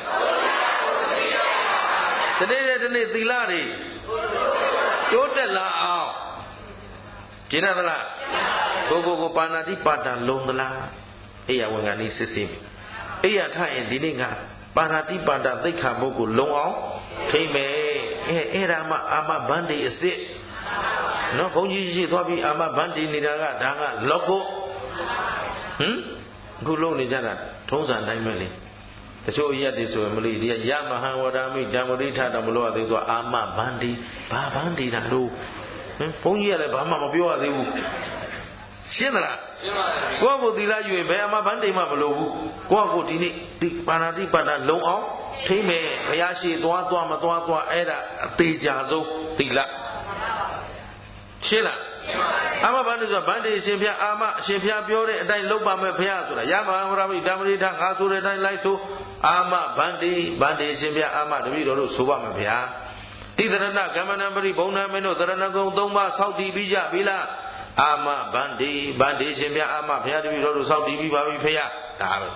တနေ့တနေ့သီလတွေတိုးတက်လာအောင်ကျင့်ရသလားကိုကိုကိုပါဏာတိပါဒံလုံးသလားအိယာဝင်ကနေစစ်ဆေးပြီအိယာထားရင်ဒီနေ့ကပါဏာတိပါဒသိက္ခာပုဂ္ဂိုလ်လုံးအောင်ထိမ့်မယ်အဲအဲ့ဒါမှအာမဘန္တိအစစ်နော်ဘုန်းကြီးရှိသွားပြီးအာမဘန္တိနေတာကဒါကလောကုဟမ်အခုလုံးနေကြတာထုံးစံတိုင်းပဲလေတချို့ရက်တွေဆိုရင်မလို့ဒီရမဟံဝရမိတံဝရိထတာမလို့ရသေးသူအာမဘန္တိဘာဘန္တိတာလို့ဟမ်ဘုန်းကြီးကလည်းဘာမှမပြောရသေးဘူးရှင်းသလားရှင်းပါပြီကိုယ့်ကိုသီလယူရင်ဘယ်အမှဗန်းတိမ်မှမလို့ဘူးကိုယ့်ကိုဒီနေ့ဒီပါဏာတိပါဒလုံအောင်ထိမ့်မယ်ဘုရားရှိသွားသွားမသွားသွားအဲ့ဒါအသေးကြဆုံးသီလရှင်းလားရှင်းပါပြီအာမဗန္တိဆိုဗန္တိအရှင်ဘုရားအာမအရှင်ဘုရားပြောတဲ့အတိုင်းလုပ်ပါမယ်ဘုရားဆိုတာရမဟံဝရမိဓမ္မရိထငါဆိုတဲ့အတိုင်းလိုက်ဆိုအာမဗန္တိဗန္တိအရှင်ဘုရားအာမတပည့်တော်တို့ဆိုပါမယ်ဘုရားတိသရဏကမ္မနံပရိဘုံနာမင်းတို့သရဏဂုံသုံးပါးဆောက်တည်ပြီးကြပြီလားအာမဗန္တိဗန္တိရှင်ဘုရားအာမဘုရားတပည့်တော်တို့ဆောက်တည်ပြီးပါပြီဖေရဒါပဲ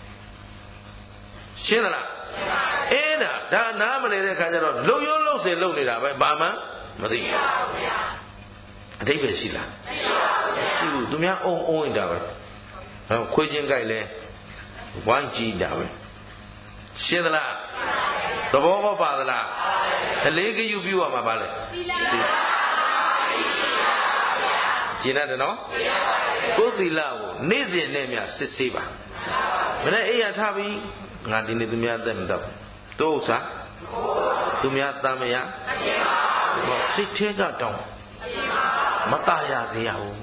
ရှင်းသလားရှင်းပါပြီအဲ့ဒါဒါနားမလဲတဲ့ခါကျတော့လုံရုံးလုံစင်လုံနေတာပဲဘာမှမသိဘူးအတိတ်ပဲရှိလားမရှိပါဘူးရှိဘူးသူများအုံအုံနေတာပဲခွေးချင်းကြိုက်လဲဝိုင်းကြည့်တာပဲရှင်းသလားသဘောပေါက်ပါသလားအလေးကယူပြုရမှာပါလေကျင့်ရတယ်နော်ကိုယ်သီလကိုနေ့စဉ်နဲ့မြစစ်ဆေးပါမနေ့အိယာထားပြီးငါဒီနေ့သူများသက်မတော့တို့ဥစ္စာသူများတမ်းမရစိတ်ထဲကတောင်းမตายရစေရဘူး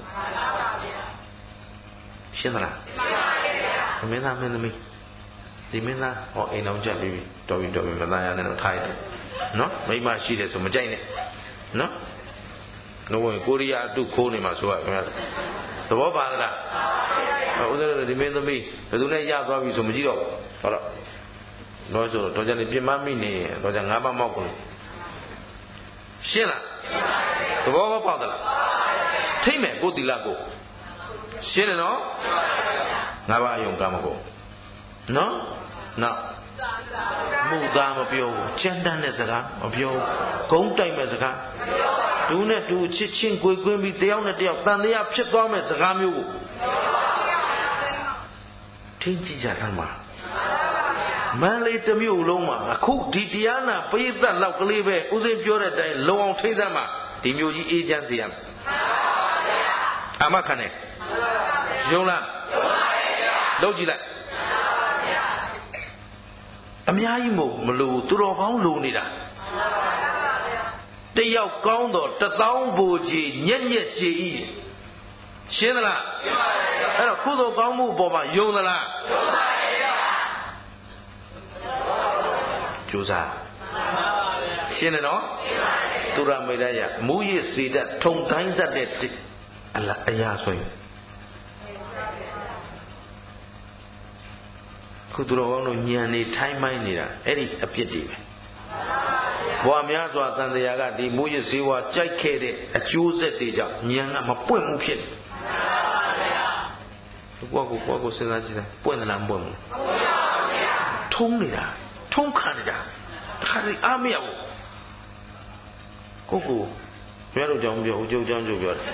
ရှင်းသလားမင်းသားမင်းသမီးဒီမင်းသားဟောအိမ်အောင်ကြပြီတော်ပြီတော်ပြီမตายရနဲ့တော့ထားရတယ်နော်မိမရှိတယ်ဆိုမကြိုက်နဲ့နော်နော်ဝင်ကိုရီးယားအတုခိုးနေမှာဆိုရခင်ဗျာသဘောပါလားဦးဇင်းတို့ဒီမင်းသမီးဘယ်သူနဲ့ရသွားပြီဆိုမကြည့်တော့ဟုတ်တော့တော့ဆိုတော့ကြတယ်ပြင်းမမိနေတော့ကြငါးပါးမောက်ကုန်ရှင်းလားသဘောပေါက်သလားထိမ့်မယ်ကိုတိလကိုရှင်းတယ်နော်ငါးပါးအယုံကမကိုနော်နောက်မူသားမပြောဘူးကြမ်းတမ်းတဲ့စကားမပြောဘူးဂုံးတိုက်မဲ့စကားဒူးနဲ့ဒူးချစ်ချင်းကိုယ်ကွင်းပြီးတယောက်နဲ့တယောက်တန်တရားဖြစ်သွားမဲ့စကားမျိုးကိုထင်းကြည့်ကြသမ်းပါမန္တလေးတစ်မြို့လုံးမှာအခုဒီတရားနာပရိသတ်လောက်ကလေးပဲဥစဉ်ပြောတဲ့အတိုင်းလုံအောင်ထိသမ်းမှာဒီမျိုးကြီးအေးချမ်းစေရမယ်အာမခံတယ်ယုံလားလုပ်ကြည့်လိုက်အများကြီးမို့မလို့သူတော်ကောင်းလုံနေတာတယောက်ကောင်းတော့တသောင်းဘူကြီးညက်ညက်ကြည်ဤရှင်းသလားရှင်းပါပြီအဲ့တော့ကုသိုလ်ကောင်းမှုပေါ်မှာယုံသလားယုံပါရဲ့ကြိုးစားရှင်းတယ်နော်ရှင်းပါပြီသူရမေတ္တရမူရည်စေတတ်ထုံတိုင်းစက်တဲ့အလားအရာဆိုရင်ခုသူတော်ကောင်းတို့ညံနေထိုင်းမိုင်းနေတာအဲ့ဒီအပြစ်တွေပဲဘဝများစွာတန်တရားကဒီမူရစေဝါကြိုက်ခဲ့တဲ့အကျိုးဆက်တွေကြောင့်ဉာဏ်ကမပွင့်မှုဖြစ်တယ်။ကိုယ့်ကိုယ်ကိုယ့်ကိုစဉ်းစားကြည့်တယ်ပွင့်သလားမပွင့်ဘူး။ထုံးနေတာထုံးခံနေတာတခါတည်းအားမရဘူး။ကိုယ့်ကိုဘယ်လိုကြောင့်ပြောဦးကျုပ်ကြောင့်ကျုပ်ပြောတယ်။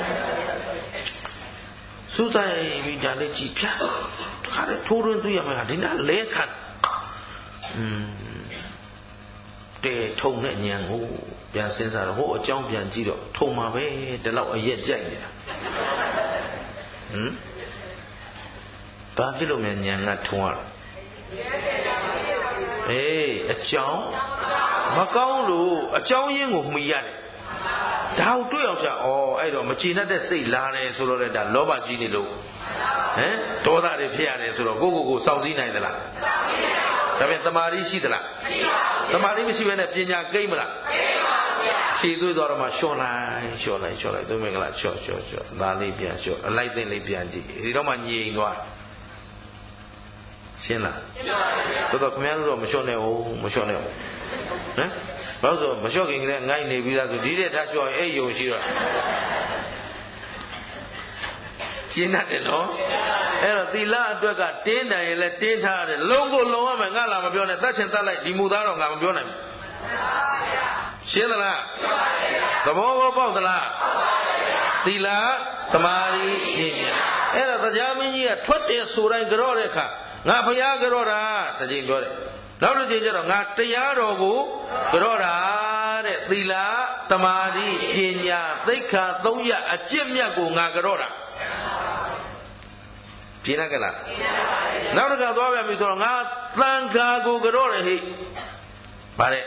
စူးစိုက်ပြီးဒါလေးကြည့်ဖြတ်တခါတည်းထိုးထွင်းသိရမှာဒီနာလဲခတ်อืมတဲထုံတဲ့ညံကိုပြန်စဉ်းစားတော့ဟိုအကြောင်းပြန်ကြည့်တော့ထုံမှာပဲဒီလောက်အရက်ကြိုက်နေတာဟမ်ဘာဖြစ်လို့မြန်ညံကထုံရလဲဘ Ê, ở cháu mà con đủ ở cháu yên ngủ mì à đau tuổi ông sao ồ ai đó mà chỉ nó để xây la này số rồi đã lỗ bà chỉ đi luôn hả tôi đã để phía này số rồi cô cô cô sau gì này đó là tại vì tâm ari gì đó là tâm ari mới xin về này nhà cây mà là chỉ tôi đó mà show lại show lại show lại tôi mình là show show show ba lấy biển show lấy tiền lấy biển gì thì đó mà nhiều quá xin là tôi đó không rồi mà show này ô mà show này hả bao giờ mà show cái này ngay này bây giờ tôi đi để ta show ấy dùng gì rồi xin là thế nóအဲ့တော့သီလအတွက်ကတင်းတယ်ရင်လည်းတင်းထားတယ်လုံးကိုလုံးရမယ်ငါလာမပြောနဲ့တတ်ချင်တတ်လိုက်ဒီမူသားတော့ငါမပြောနိုင်ဘူးရှင်းသလားသဘောကိုပေါက်သလားသီလသမာဓိဉာဏ်အဲ့တော့တရားမင်းကြီးကထွက်တယ်ဆိုတိုင်းကြော့တဲ့အခါငါဘုရားကြော့တာတကြိမ်ပြောတယ်နောက်တစ်ကြိမ်ကျတော့ငါတရားတော်ကိုကြော့တာတဲ့သီလသမာဓိပညာသိက္ခာသုံးရပ်အကျင့်မြတ်ကိုငါကြော့တာပြင်းရကြလားနောက်တစ်ခါသွားပြန်ပြီဆိုတော့ငါသံဃာကိုကြော့တယ်ဟိဗါတဲ့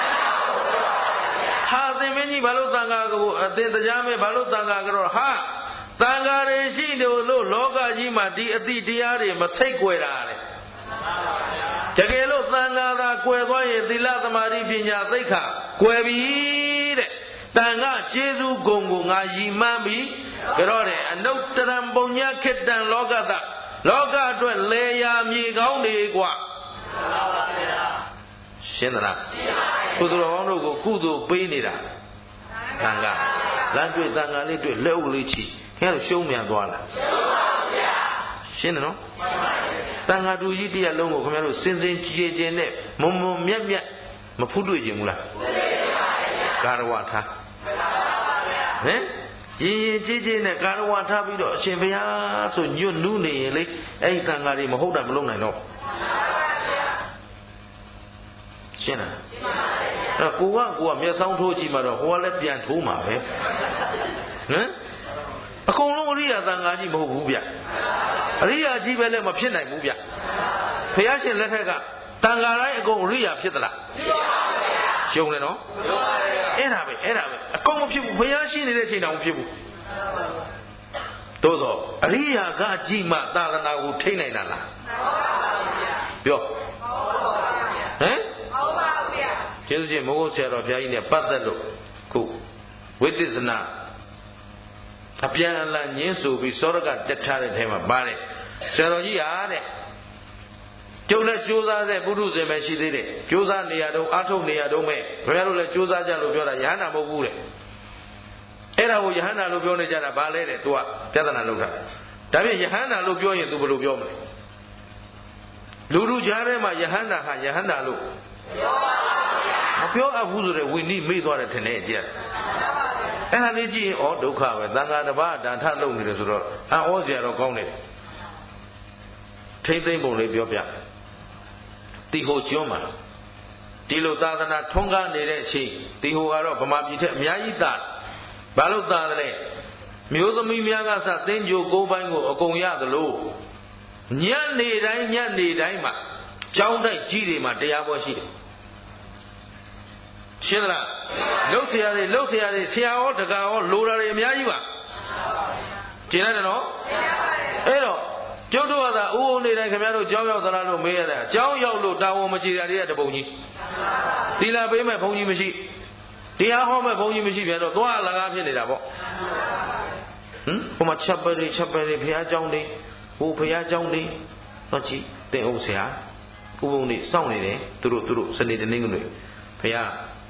ဟာသင်မင်းကြီးဘာလို့သံဃာကိုအသင်တရားမဲ့ဘာလို့သံဃာကြော့ဟာသံဃာတွေရှိတယ်လို့လောကကြီးမှာဒီအတိတရားတွေမစိတ်ကြွယ်တာတဲ့တကယ်လို့သံဃာသာကွယ်သွားရင်သီလသမာဓိပညာသိက္ခာကွယ်ပြီတဲ့တန်ခါကျေးဇူးဂုဏ်ကိုငါရည်မှန်းပြီးကြော့တယ်အနုတ္တရံပုံညခေတ္တံလောကတလောကအတွက်လေယာမြေကောင်းတွေกว่าရှင်းသလားကုသိုလ်ကောင်းတို့ကိုကုသိုလ်ပေးနေတာသံဃာလမ်းတွေ့သံဃာလေးတွေ့လက်ဥလေးချီခင်ဗျားတို့ရှုံးမြန်သွားလားရှုံးပါဗျာရှင်းတယ်နော်သံဃာတူကြီးတရားလုံးကိုခင်ဗျားတို့စင်စင်ကြည်ကြည်နဲ့မုံမုံမြက်မြက်မဖူးတွေ့ခြင်းဘူးလားကာရဝထားဟမ်ရင်ရင်ကြည်ကြည်နဲ့ကာရဝထားပြီးတော့အရှင်ဘုရားဆိုညွတ်နူးနေရင်လေအဲ့ဒီသံဃာတွေမဟုတ်တာမလုပ်နိုင်တော့ရှင်းလားအဲ့ကိုကကိုကမျက်စောင်းထိုးကြည့်မှတော့ဟိုကလည်းပြန်ထိုးမှာပဲဟမ်အကုန်လုံးအရိယာသံဃာကြီးမဟုတ်ဘူးဗျအရိယာကြီးပဲလည်းမဖြစ်နိုင်ဘူးဗျဘုရားရှင်လက်ထက်ကသံဃာတိုင်းအကုန်အရိယာဖြစ်သလားဖြစ်ပါဘူးဗျရှုံတယ်နော်အဲ့ဒါပဲအဲ့ဒါပဲအကုန်မဖြစ်ဘူးဘုရားရှိနေတဲ့ချိန်တောင်မဖြစ်ဘူးသို့တော့အရိယာကကြီးမှသာသနာကိုထိန်းနိုင်တာလားပြောဟမ်ကျေးဇူးရှင်မိုးကုတ်ဆရာတော်ဘုရားကြီးနဲ့ပတ်သက်လို့ခုဝိသစ္စနာအပြန်အလှန်ညင်းဆိုပြီးစောရကတက်ထားတဲ့ထဲမှာပါတယ်ဆရာတော်ကြီးဟာတဲ့ကျုပ်လည်းကြိုးစားတဲ့ပုထုဇဉ်ပဲရှိသေးတယ်ကြိုးစားနေရတော့အာထုတ်နေရတော့မဲ့ဘုရားတို့လည်းကြိုးစားကြလို့ပြောတာယဟန္တာမဟုတ်ဘူးတဲ့အဲ့ဒါကိုယဟန္တာလို့ပြောနေကြတာဘာလဲတဲ့ तू ကပြဿနာလုပ်တာဒါဖြင့်ယဟန္တာလို့ပြောရင် तू ဘယ်လိုပြောမလဲလူလူကြားထဲမှာယဟန္တာဟာယဟန္တာလို့ပြောပါမပြောအပ်ဘူးဆိုတဲ့ဝိနည်းမေ့သွားတယ်ထင်တယ်ကြည့်အဲ့ဒါလေးကြည့်ရင်ဩဒုက္ခပဲသံဃာတစ်ပါးဒါထလုပ်နေတယ်ဆိုတော့အံ့ဩစရာတော့ကောင်းတယ်ထိမ့်သိမ့်ပုံလေးပြောပြတီဟိုကျွန်းမှာဒီလိုသာသနာထွန်းကားနေတဲ့အချိန်တီဟိုကတော့ဗမာပြည်ထက်အများကြီးသာဘာလို့သာသလဲမျိုးသမီးများကစသင်္ကြိုကိုးပိုင်းကိုအကုန်ရသလိုညနေတိုင်းညနေတိုင်းမှာကျောင်းတိုက်ကြီးတွေမှာတရားပွဲရှိတယ်ရှင်းလားလှုပ်ဆရာတွေလှုပ်ဆရာတွေဆရာဟောတကာဟောလိုတာတွေအများကြီးပါကျင်ရတယ်နော်အဲ့တော့ကျုပ်တို့ကသာဥုံနေတိုင်းခင်ဗျားတို့ကျောင်းရောက်သလားလို့မေးရတာကျောင်းရောက်လို့တာဝန်မကျေတာတွေကတပုံကြီးသီလပေးမဲ့ဘုန်းကြီးမရှိတရားဟောမဲ့ဘုန်းကြီးမရှိပြန်တော့သွားအလကားဖြစ်နေတာပေါ့ဟမ်ဟိုမှာချက်ပရီချက်ပရီဘုရားကျောင်းလေးဟိုဘုရားကျောင်းလေးတော့ကြည့်တဲ့ဟုတ်ဆရာဥပုံနေစောင့်နေတယ်သူတို့သူတို့စနေတနင်္ဂနွေဘုရား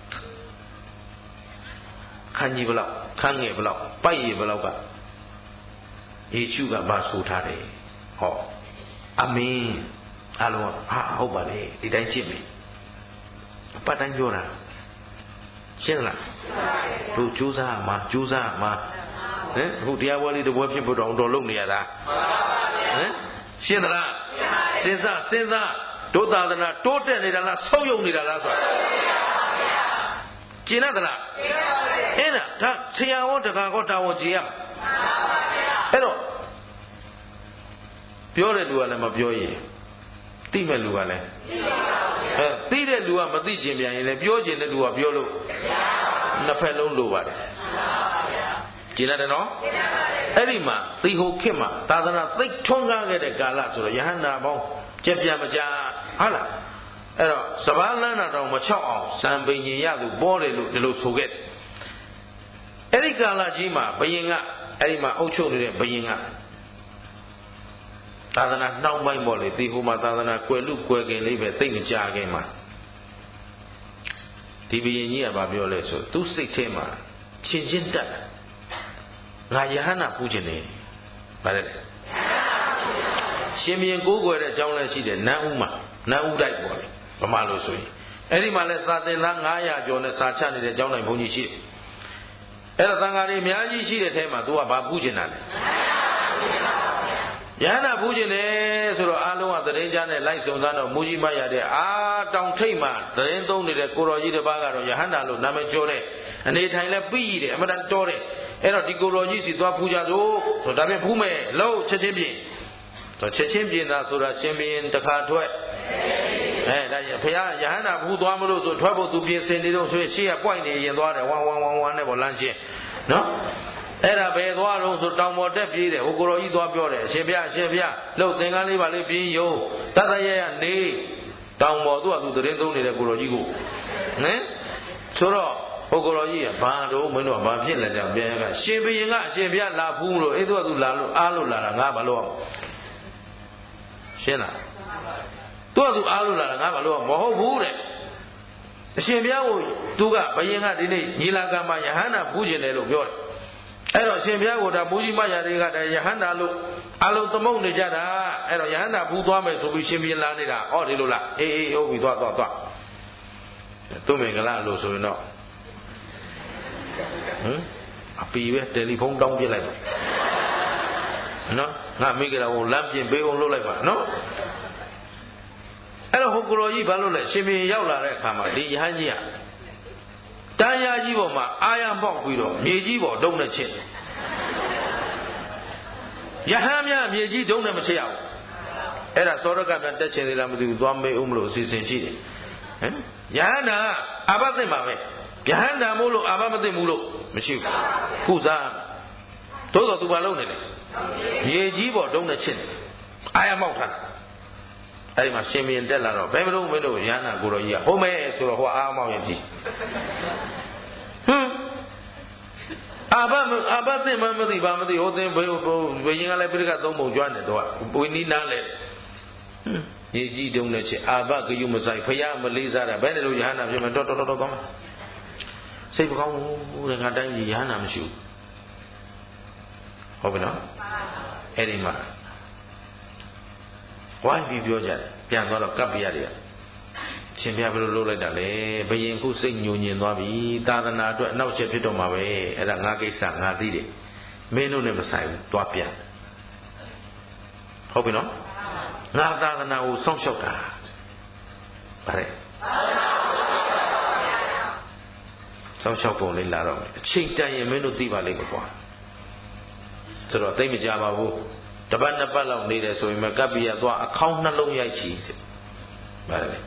ခန်းကြီးဘလောက်ခန်းငယ်ဘလောက်ပိုက်ရည်ဘလောက်ကယေရှုကမဆိုထားတယ်ဟောအမင်းအလုံးဟာဟုတ်ပါလေဒီတိုင်းကြည့်မယ်အပတ်တိုင်းပြောတာရှင်းလားတို့ကြိုးစားမှာကြိုးစားမှာဟမ်အခုတရားပွဲလေးတစ်ပွဲဖြစ်ဖို့တော့တော်လုံးနေရတာဟမ်ရှင်းသလားစဉ်းစားစဉ်းစားတို့သာသနာတိုးတက်နေတာလားဆုံးယုံနေတာလားဆိုတာကျင်ရသလားအဲ့ဒါဒါဆရာဟောတကာကောတာဝန်ကြည်ရအဲ့တော့ပြောတဲ့လူကလည်းမပြောရင်သိမဲ့လူကလည်းသိပါပါဗျာအဲသိတဲ့လူကမသိခြင်းပြန်ရင်လည်းပြောခြင်းတဲ့လူကပြောလို့နှစ်ဖက်လုံးလိုပါတယ်ကျင်တယ်နော်အဲ့ဒီမှာသီဟိုခေတ်မှာသာသနာသိထွန်းကားခဲ့တဲ့ကာလဆိုတော့ယဟန္တာပေါင်းကြက်ပြမကြဟုတ်လားအဲ့တော့စပါးလန်းတာတော့မချောက်အောင်စံပင်ញင်ရသူပေါ်တယ်လို့ဒီလိုဆိုခဲ့အဲ့ဒီကာလကြီးမှာဘယင်ကအဲ့ဒီမှာအုပ်ချုပ်နေတဲ့ဘယင်ကသာသနာနှောင်းပိုင်းပေါ့လေဒီဟိုမှာသာသနာကွယ်လူကွယ်ခင်လေးပဲသိမကြခင်မှာဒီဘယင်ကြီးကဘာပြောလဲဆိုသူစိတ်ထဲမှာချင်းချင်းတက်ငါယဟန္တာပူခြင်းနေဗါတယ်ရှင်ဘယင်ကိုးကွယ်တဲ့အကြောင်းလည်းရှိတယ်နန်းဦးမှာနန်းဦးတိုက်ပေါ့လေဗမာလို့ဆိုရင်အဲ့ဒီမှာလဲစာသင်သားငါးရာကျော်နဲ့စာချနေတဲ့အကြောင်းတိုင်းဘုန်းကြီးရှိတယ်အဲ့တော့သံဃာတွေအများကြီးရှိတဲ့ထဲမှာ तू ကဘာပူခြင်းတာလဲယဟန္တာပူခြင်းတယ်ဆိုတော့အားလုံးကသတင်းကြားနဲ့လိုက်စုံစမ်းတော့မူကြီးမရတဲ့အာတောင်ထိတ်မှာသတင်းသုံးနေတဲ့ကိုတော်ကြီးတစ်ပါးကတော့ယဟန္တာလို့နာမည်ကျော်တဲ့အနေထိုင်လဲပြီးတယ်အမှန်တန်တော်တယ်အဲ့တော့ဒီကိုတော်ကြီးစီသွားပူကြစို့ဆိုဒါပြန်ဖူးမယ်လို့ချက်ချင်းပြင်ဆိုချက်ချင်းပြင်တာဆိုတာရှင်ဘရင်တစ်ခါထွက်အဲဒါရဖခင်ယဟန္တာဖူးသွားမလို့ဆိုထွက်ဖို့သူပြင်ဆင်နေတော့ဆိုရှေ့ကပွိုက်နေရင်သွားတယ်ဝမ်ဝမ်ဝမ်ဝမ်နဲ့ပေါ့လမ်းရှင်းနော်အဲ့ဒါဘယ်သွားတော့ဆိုတောင်ပေါ်တက်ပြေးတယ်ဟိုကိုတော်ကြီးသွားပြောတယ်အရှင်ဘုရားအရှင်ဘုရားလှုပ်သင်္ကန်းလေးပါလေးပြင်းယုံတတရရနေတောင်ပေါ်သူ့အတူသတင်းသုံးနေတဲ့ကိုတော်ကြီးကိုဟမ်ဆိုတော့ဟိုကိုတော်ကြီးကဘာတော့မင်းတို့ကဘာဖြစ်လဲကြောင်ပြန်ရကရှင်ဘုရင်ကအရှင်ဘုရားလာဖူးလို့အဲ့သူကသူလာလို့အားလို့လာတာငါဘာလို့ရှင်းလားသူကသူအားလို့လာတာငါဘာလို့မဟုတ်ဘူးတဲ့အရှင်ဘုရားကိုသူကဘုရင်ကဒီနေ့ညီလာခံမှာယဟန္တာပူးကျင်တယ်လို့ပြောတယ်အဲ့တော့ရှင်ဘုရားကိုဒါမူကြီးမရတွေကတည်းယဟန္တာလို့အလုံးသမုတ်နေကြတာအဲ့တော့ယဟန္တာဘူးသွားမယ်ဆိုပြီးရှင်ဘုရင်လာနေတာဩဒီလိုလားအေးအေးဟုတ်ပြီသွားသွားသွားသူမင်္ဂလာလို့ဆိုရင်တော့ဟမ်အပီပဲတယ်လီဖုန်းတောင်းပြလိုက်ပါနော်ငါမိကြတာကိုလမ်းပြင်ပေးအောင်လုပ်လိုက်ပါနော်အဲ့တော့ဟိုကိုတော်ကြီးဘာလို့လဲရှင်ဘုရင်ရောက်လာတဲ့အခါမှာဒီယဟန်ကြီးကတန်ရာကြီးပေါ်မှာအာရပေါက်ပြီးတော့မြေကြီးပေါ်ဒုံနဲ့ချစ်ယဟန်များမြေကြီးဒုံနဲ့မချစ်ရဘူးအဲ့ဒါသောရကများတက်ချင်သေးလားမသိဘူးသွားမေးဦးမလို့အစီအစဉ်ရှိတယ်ဟမ်ယဟန်နာအာဘသိမှာပဲယဟန်နာမို့လို့အာဘမသိဘူးလို့မရှိဘူးခုစားသို့တော်သူဘာလုပ်နေလဲမြေကြီးပေါ်ဒုံနဲ့ချစ်အာရမောက်ထားအဲ့ဒီမှာရှင်ဘုရင်တက်လာတော့ဘယ်မလို့မလို့ရဟန္တာကိုတော်ကြီးကဟိုမဲဆိုတော့ဟိုအာမောက်ရင်ကြည့်ဟမ်အာဘအာဘသိမှမသိဘာမသိဟိုသိဘယ်ဘယ်ရင်ကလည်းပြိကသုံးပုံကျွမ်းတယ်တော့ဝိနီးနားလဲရေကြီးတုံးနဲ့ချက်အာဘကယုမဆိုင်ဖယားမလေးစားတာဘယ်နဲ့လို့ရဟန္တာပြမတော်တော်တော်တော်ကောင်းစိတ်မကောင်းဘူးတဲ့ငါတိုင်းကြီးရဟန္တာမရှိဘူးဟုတ်ပြီနော်အဲ့ဒီမှာဝိုင်းပြီးပြောကြတယ်ပြန်သွားတော့ကပ်ပြရတယ်ရှင်ဘုရားဘယ်လိုလုပ်လိုက်တာလဲဘယင်ခုစိတ်ညှိုညင်သွားပြီသာသနာအတွက်အနောက်ချက်ဖြစ်တော့မှာပဲအဲ့ဒါငါကိစ္စငါသိတယ်မင်းတို့နဲ့မဆိုင်ဘူးသွားပြန်ဟုတ်ပြီနော်ငါသာသနာကိုစောင့်ရှောက်တာဗါတဲ့စောင့်ရှောက်ပုံလေးလာတော့အချိန်တန်ရင်မင်းတို့သိပါလိမ့်မယ်ကွာဆိုတော့သိမကြပါဘူးတပတ်နှစ်ပတ်လောက်နေတယ်ဆိုရင်မကပ်ပြီးရသွားအခေါင်းနှလုံးရိုက်ချီစစ်ဗါတယ်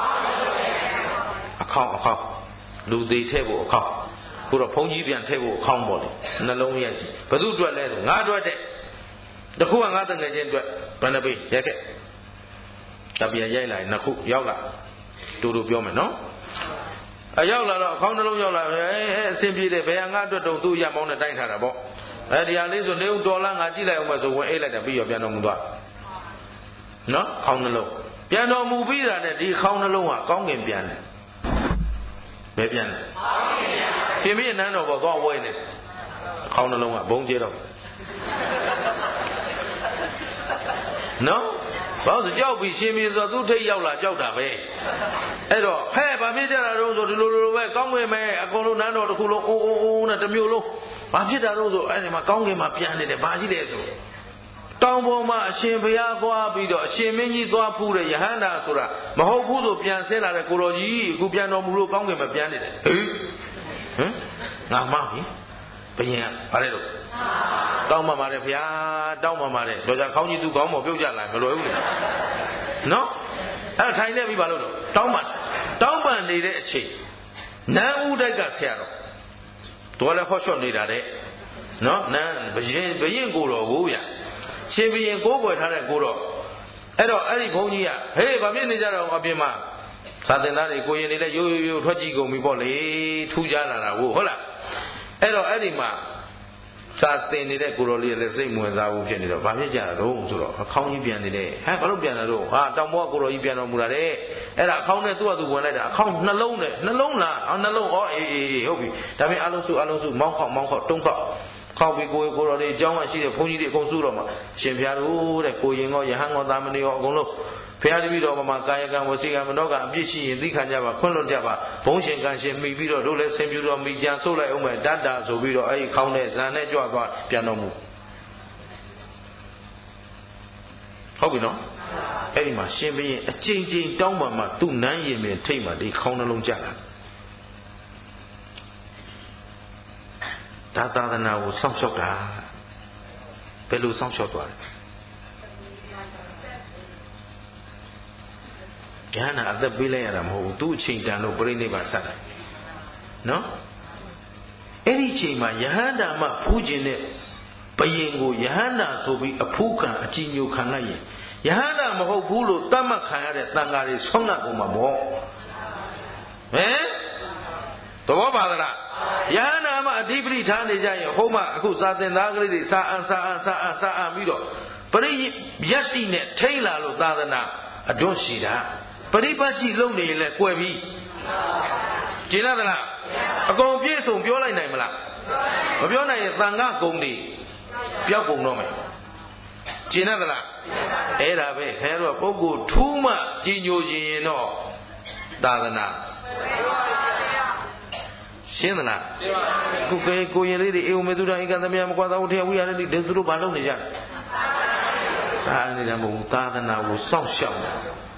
အခေါင်းအခေါင်းလူသေးထဲဖို့အခေါင်းခုတော့ဘုန်းကြီးပြန်ထဲဖို့အခေါင်းပေါ့လေနှလုံးရိုက်ချီဘယ်သူအတွက်လဲဆိုငါအတွက်တဲ့တခုကငါတငယ်ချင်းအတွက်ဘယ်နှပေးရိုက်ခဲ့ကပ်ပြီးရိုက်လာရင်နှစ်ခုရောက်လာတူတူပြောမယ်နော်အရောက်လာတော့အခေါင်းနှလုံးရောက်လာအဲအဲအဆင်ပြေတယ်ဘယ်ဟာငါအတွက်တုံသူ့ရမောင်းနဲ့တိုင်းထားတာပေါ့အဲဒီဟာလေးဆိုနေဦးဒေါ်လာငါကြည့်လိုက်အောင်မယ်ဆိုဝင်အိတ်လိုက်တယ်ပြီးရောပြန်တော်မူသွားနော်ခေါင်းနှလုံးပြန်တော်မူပြီးတာနဲ့ဒီခေါင်းနှလုံးကကောင်းကင်ပြန်တယ်ဘယ်ပြန်လဲရှင်မင်းနန်းတော်ပေါ်သွားဝဲနေခေါင်းနှလုံးကဘုံကျဲတော့နော်ဘာလို့ကြောက်ပြီးရှင်မင်းဆိုသူ့ထိတ်ရောက်လာကြောက်တာပဲအဲ့တော့ဟဲ့ဗာဖြစ်ကြတာတော့ဆိုဒီလိုလိုပဲကောင်းကင်မဲအကုန်လုံးနန်းတော်တစ်ခုလုံးအိုးအိုးအိုးနဲ့တစ်မျိုးလုံးဘာဖြစ်တာတော့ဆိုအဲ့ဒီမှာကောင်းကင်မှာပြန်နေတယ်ဘာရှိလဲဆိုတောင်ပေါ်မှာအရှင်ဘုရားသွားပြီးတော့အရှင်မင်းကြီးသွားဖူးတယ်ယဟန္တာဆိုတာမဟုတ်ဘူးဆိုပြန်ဆင်းလာတဲ့ကိုတော်ကြီးအခုပြန်တော်မူလို့ကောင်းကင်မှာပြန်နေတယ်ဟေးဟမ်ငါမှပြီဘုရင်ကဘာလဲလို့တောင်းပါပါတယ်ဘုရားတောင်းပါပါတယ်တော့ကြခေါင်းကြီးသူခေါင်းပေါ်ပြုတ်ကြလာမလွယ်ဘူးလေနော်အဲ့ထိုင်နေပြီဘာလို့တော့တောင်းပန်တောင်းပန်နေတဲ့အချိန်နန်းဦးတိုက်ကဆရာတော်တော်လည်းဟော့ရှော့နေတာတဲ့နော်နန်းဘရင်ဘရင်ကိုတော်ကိုဗျရှင်ဘရင်ကိုးကွယ်ထားတဲ့ကိုတော်အဲ့တော့အဲ့ဒီဘုန်းကြီးကဟေးဗာပြစ်နေကြတော့အပြင်မှာသာသနာ့တွေကိုရင်နေလဲရိုးရိုးရိုးထွက်ကြည့်ကုန်ပြီပေါ့လေထူးခြားလာတာကိုဟုတ်လားအဲ့တော့အဲ့ဒီမှာစာသင်နေတဲ့ကိုတော်လေးလည်းစိတ်ဝင်စားဖို့ဖြစ်နေတော့ဗာဖြစ်ကြတာတော့ဆိုတော့အခေါင်းကြီးပြန်နေတယ်ဟဲ့ဘာလို့ပြန်လာတော့ဟာတောင်ဘောကကိုတော်ကြီးပြန်တော်မူတာတဲ့အဲ့ဒါအခေါင်းနဲ့သူ့အတူဝင်လိုက်တာအခေါင်းနှလုံးနဲ့နှလုံးလားအော်နှလုံးဩအေးအေးဟုတ်ပြီဒါပေမဲ့အလုံးစုအလုံးစုမောင်းခေါက်မောင်းခေါက်တုံးခေါက်ခေါက်ပြီးကိုကိုတော်လေးအကြောင်းကရှိတဲ့ဘုန်းကြီးတွေအကုန်စုတော့မှာရှင်ဖျားတို့တဲ့ကိုရင်ကောယဟန်ကောသာမဏေရောအကုန်လုံးဖျားတပည့်တော်မှာကာယကံဝစီကံမနောကအပြစ်ရှိရင်သိခံကြပါခွင့်လွတ်ကြပါဘုန်းရှင်ကံရှင်မိပြီးတော့တို့လည်းဆင်ပြူတော်မိကြံဆုပ်လိုက်အောင်မဲ့တတ်တာဆိုပြီးတော့အဲ့ဒီခေါင်းနဲ့ဇန်နဲ့ကြွသွားပြန်တော်မူဟုတ်ပြီနော်အဲ့ဒီမှာရှင်ဘုရင်အကျဉ်းချင်းတောင်းပန်မှသူ့နန်းရင်ပင်ထိတ်မှဒီခေါင်းနှလုံးကြတာဒါသာသနာကိုစောင့်ရှောက်တာဘယ်လိုစောင့်ရှောက်သွားလဲဉာဏ်အသက်ပေးလိုက်ရတာမဟုတ်ဘူးသူ့အချိန်တန်လို့ပြိဋိဘဆက်တယ်နော်အဲ့ဒီအချိန်မှာယဟန္တာမဖူးခြင်းနဲ့ဘယင်ကိုယဟန္တာဆိုပြီးအဖူးခံအကြည်ညိုခံလိုက်ရင်ယဟန္တာမဟုတ်ဘူးလို့တတ်မှတ်ခံရတဲ့တန်ဃာတွေဆုံးတ်ကုန်မှာပေါ့ဟမ်သဘောပါသလားယဟန္တာမအဓိပတိထားနေကြရင်ဟိုမှာအခုစာသင်သားကလေးတွေစာအန်စာအန်စာအန်စာအန်ပြီးတော့ပရိယတ္တိနဲ့ထိမ့်လာလို့သာသနာအတွန်းရှိတာပရိပတ်ကြီးလုံနေရင်လည်းကွယ်ပြီကျင်လားသလားအကုန်ပြည့်စုံပြောလိုက်နိုင်မလားမပြောနိုင်ရင်သံဃာကုံတွေပျောက်ကုန်တော့မယ်ကျင်လားသလားအဲ့ဒါပဲခဲတော့ပုဂ္ဂိုလ်ထူးမှကြီးညိုခြင်းရင်တော့သာသနာရှင်းသလားရှင်းပါပြီခုကေကိုရင်လေးတွေအေဝမေသူတံဧကသမယမကွာသာဝထေဝိရတိဒီသူတို့ဘာလုပ်နေကြလဲသာနေတာမဟုတ်ဘူးသာသနာကိုစောင့်ရှောက်တာ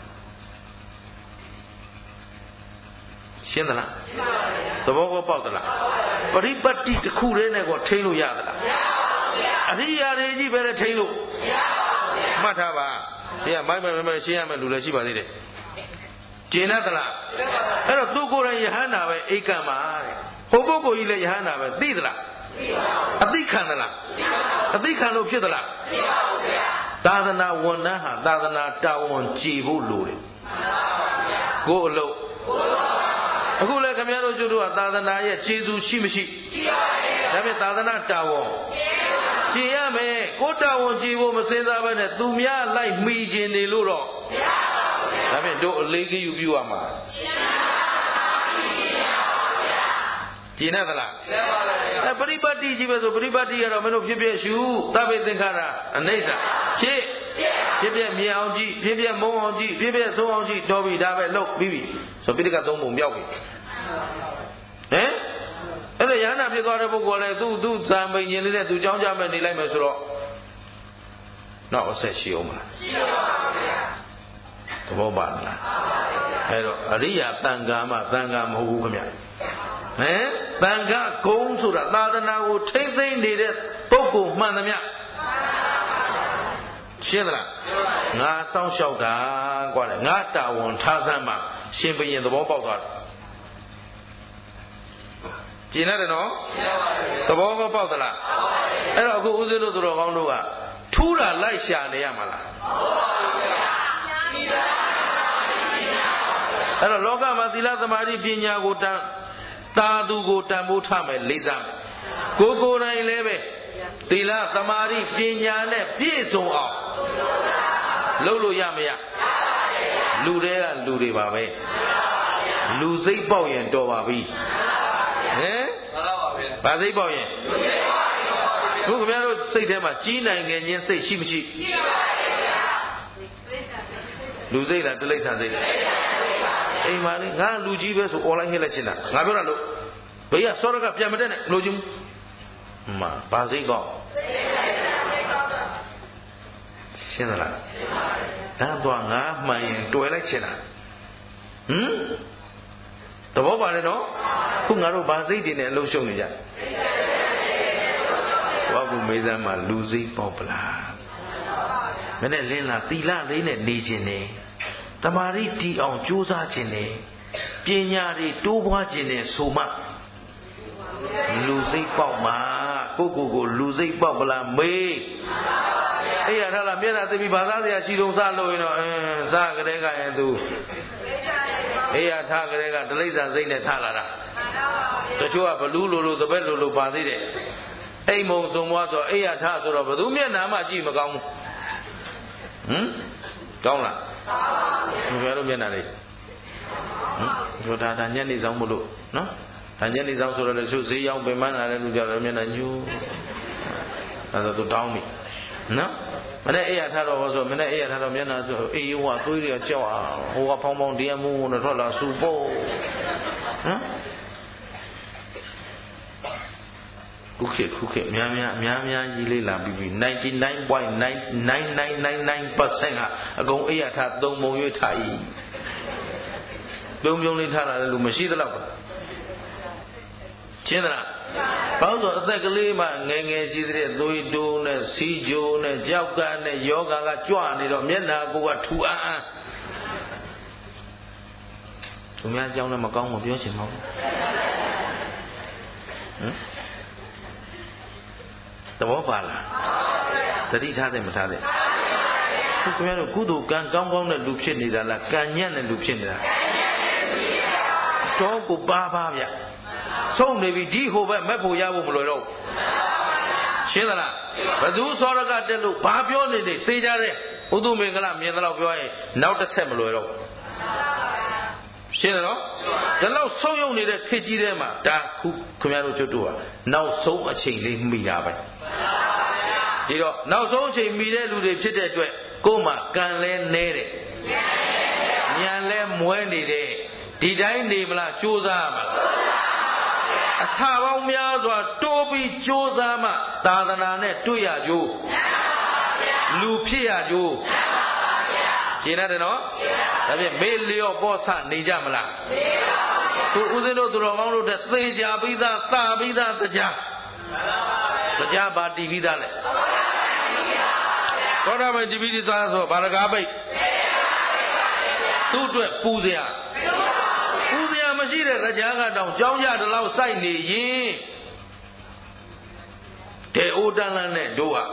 ရှင်းသလားရှင်းပါပြီသဘောကောပေါက်သလားပရိပတ်တိတစ်ခုတည်းနဲ့ကိုထိန်းလို့ရသလားမရပါဘူးဗျာအရိယာတွေကြီးပဲထိန်းလို့မရပါဘူးဗျာမှတ်ထားပါဒီကမိုက်မိုက်မိုက်ရှင်းရမယ်လူလည်းရှိပါသေးတယ်ကျင်သလားအဲ့တော့သူကိုယ်တိုင်ယဟန္တာပဲဧကံမှာတဲ့ဟိုပုဂ္ဂိုလ်ကြီးလည်းယဟန္တာပဲသိသလားသိပါဘူးအသိခံသလားသိပါဘူးအသိခံလို့ဖြစ်သလားသိပါဘူးဗျာသာသနာဝန်ထမ်းဟာသာသနာတာဝန်ကြည်ဖို့လိုတယ်မှန်ပါဗျာကိုယ်အလုပ်ကိုယ်အလုပ်အခုလည်းခင်ဗျားတို့ကျွတ်တို့ကသာသနာရဲ့ခြေသူရှိမရှိရှိပါရဲ့ဒါပေမဲ့သာသနာတာဝန်ကြည်ရမယ်ကိုယ်တာဝန်ကြည်ဖို့မစင်စားဘဲနဲ့သူများလိုက်မိခြင်းနေလို့တော့မရပါဘူးဒါဖြင့်တို့အလေးကြီးယူပြုရမှာကျင်ရသလားကျင်ပါပါဗျာအဲပရိပတ်တိကြီးပဲဆိုပရိပတ်တိကတော့မင်းတို့ဖြစ်ဖြစ်ရှုသဗ္ဗေသင်္ခါရအနိစ္စဖြစ်ဖြစ်ဖြစ်မြင်အောင်ကြည့်ဖြစ်ဖြစ်မုန်းအောင်ကြည့်ဖြစ်ဖြစ်ဆုံးအောင်ကြည့်တော်ပြီဒါပဲလုပ်ပြီးပြီဆိုပိဋကသုံးပုံမြောက်ပြီဟမ်အဲ့ဒါယန္တာဖြစ်သွားတဲ့ပုဂ္ဂိုလ်လည်းသူ့သူ့ဇံပိန်ရင်လေးနဲ့သူကြောင်းကြမဲ့နေလိုက်မယ်ဆိုတော့နောက်အဆက်ရှိအောင်မလားရှိပါပါဗျာသဘောပါလားအဲ့တော့အရိယာတန်ခါမှတန်ခါမဟုတ်ဘူးခင်ဗျဟမ်တန်ခါကုံဆိုတာသာသနာကိုထိမ့်သိမ့်နေတဲ့ပုဂ္ဂိုလ်မှန်သမျှရှင်းသလားငါစောင့်ရှောက်တာကွာလေငါတာဝန်ထားစမ်းမှရှင်ဘုရင်သဘောပေါက်သွားတယ်ကျင်ရတယ်နော်သဘောကောပေါက်သလားအဲ့တော့အခုဦးဇင်းတို့သူတော်ကောင်းတို့ကထူးတာလိုက်ရှာနေရမှာလားအဲ့တော့လောကမှာသီလသမာဓိပညာကိုတန်တာသူကိုတန်ဖိုးထားမယ်လေးစားမယ်ကိုကိုယ်တိုင်လည်းပဲသီလသမာဓိပညာနဲ့ပြည့်စုံအောင်လုပ်လို့ရမရလူတွေကလူတွေပါပဲလူစိတ်ပေါက်ရင်တော်ပါပြီဟမ်ဘာစိတ်ပေါက်ရင်ဘုခင်ဗျားတို့စိတ်ထဲမှာကြီးနိုင်ငံချင်းစိတ်ရှိမရှိရှိပါရဲ့ဗျာလူစိတ်လားတိရစ္ဆာန်စိတ်လားအိမ်မှာလေငါလူကြီးပဲဆိုអော်လိုက်ဟစ်လိုက်ချင်တာငါပြောတာလို့ဘေးကစောရကပြန်မတက်နဲ့လို့ချင်းမှဘာစိတ်ကောင်းရှင်းသလားဒါတော့ငါမှန်ရင်တွေ့လိုက်ချင်တာဟမ်သဘောပါလေနော်ခုငါတို့ဘာစိတ်တွေနဲ့အလုံးရှုံနေကြဘာဘူးမေးစမ်းမှာလူစိတ်ပေါက်ပလားမနဲ့လင်းလာသီလလေးနဲ့နေခြင်းနေတမာရီတီအောင်ကြိုးစားခြင်းနဲ့ပညာတွေတိုးပွားခြင်းနဲ့ဆိုမှလူစိတ်ပေါက်မှာကိုကိုကိုလူစိတ်ပေါက်ပလားမေးအဲ့ရထားလားမျက်နှာသိပြီးဘာသာစရာရှိတုံးစလို့ရင်တော့အင်းစကလေးကရင်သူအဲ့ရထားကလေးကဒလိษံစိတ်နဲ့ထားလာတာတချို့ကဘလူးလိုလိုတပည့်လိုလိုပါသေးတယ်အိမ်မုံသုံးဘွားဆိုအဲ့ရထားဆိုတော့ဘသူမျက်နှာမှကြည့်မကောင်းဘူးဟမ်ကောင်းလားကောင်းပါဘူးဘယ်လိုမျက်နှာလေးဟမ်ဆိုဒါဒါညက်နေဆောင်မလို့နော်ဒါညက်နေဆောင်ဆိုတော့လေသူဈေးရောက်ပင်ပန်းလာတဲ့လူကြတော့မျက်နှာညူးအဲ့ဒါသူတောင်းပြီနော်မနေ့အဲ့ရထားတော့ဆိုမနေ့အဲ့ရထားတော့မျက်နှာဆိုအေးဟိုကသွေးတွေကကြောက်အောင်ဟိုကဖောင်းဖောင်းတရားမုန်းတော့ထွက်လာစူပို့နော်ခုခေတ်ခုခေတ်များများအများများကြီးလေးလာပြီးပြီ ninety-nine point nine nine nine nine nine percent ကအကုန်အဲ့ရထားသုံးပုံရွေးထားဤသုံးပြုံးလေးထားလာတဲ့လူမရှိသလောက်ပါရှင်းသလားဘာလို့ဆိုအသက်ကလေးမှငယ်ငယ်ရှိတဲ့သွေးတိုးနဲ့စီးကြိုးနဲ့ကြောက်ကန်းနဲ့ယောဂါကကြွနေတော့မျက်နှာကိုကထူအန်းအန်းသူများကြောင်းလည်းမကောင်းမပြောချင်ပါဘူးဟမ်သဘောပါလားသတိထားတယ်မထားတယ်ခုခင်ဗျားတို့ကုသိုလ်ကံကောင်းကောင်းတဲ့လူဖြစ်နေတာလားကံညံ့တဲ့လူဖြစ်နေတာတော့ကိုပါပါဗျဆုံးနေပြီဒီဟိုဘက်မက်ဖို့ရဖို့မလွယ်တော့ရှင်းသလားဘသူစောရကတက်လို့ဘာပြောနေနေသိကြတဲ့ဥဒုမင်္ဂလမြင်တော့ပြောရင်နောက်တစ်ဆက်မလွယ်တော့ရှင်းတယ်နော်ဒီလောက်ဆုံးယုံနေတဲ့ခေတ်ကြီးထဲမှာဒါခုခင်ဗျားတို့ကျွတ်တို့ကနောက်ဆုံးအချိန်လေးမိတာပဲဒီတော့နောက်ဆုံးအချိန်မိတဲ့လူတွေဖြစ်တဲ့အတွက်ကိုယ်မှကံလဲနဲတယ်ဉာဏ်လဲမွဲနေတယ်ဒီတိုင်းနေမလားကြိုးစားမလားအထာပေါင်းများစွာတိုးပြီးကြိုးစားမှသာသနာနဲ့တွေ့ရကြိုးလူဖြစ်ရကြိုးရှင်းရတယ်နော်ဒါဖြင့်မေလျော့ပေါ်ဆနေကြမလားသူဦးဇင်းတို့သူတော်ကောင်းတို့တဲ့သေချာပြီးသားသာပြီးသားတရားတရားပါတီပြီးသားလေသောတာပန်တိပိဋိသာဆိုဘာရကားပိတ်သူ့အတွက်ပူစရာပူစရာမရှိတဲ့တရားကတောင်ကြောင်းကြတလောက်စိုက်နေရင်တေအိုတန်လန်းနဲ့တို့က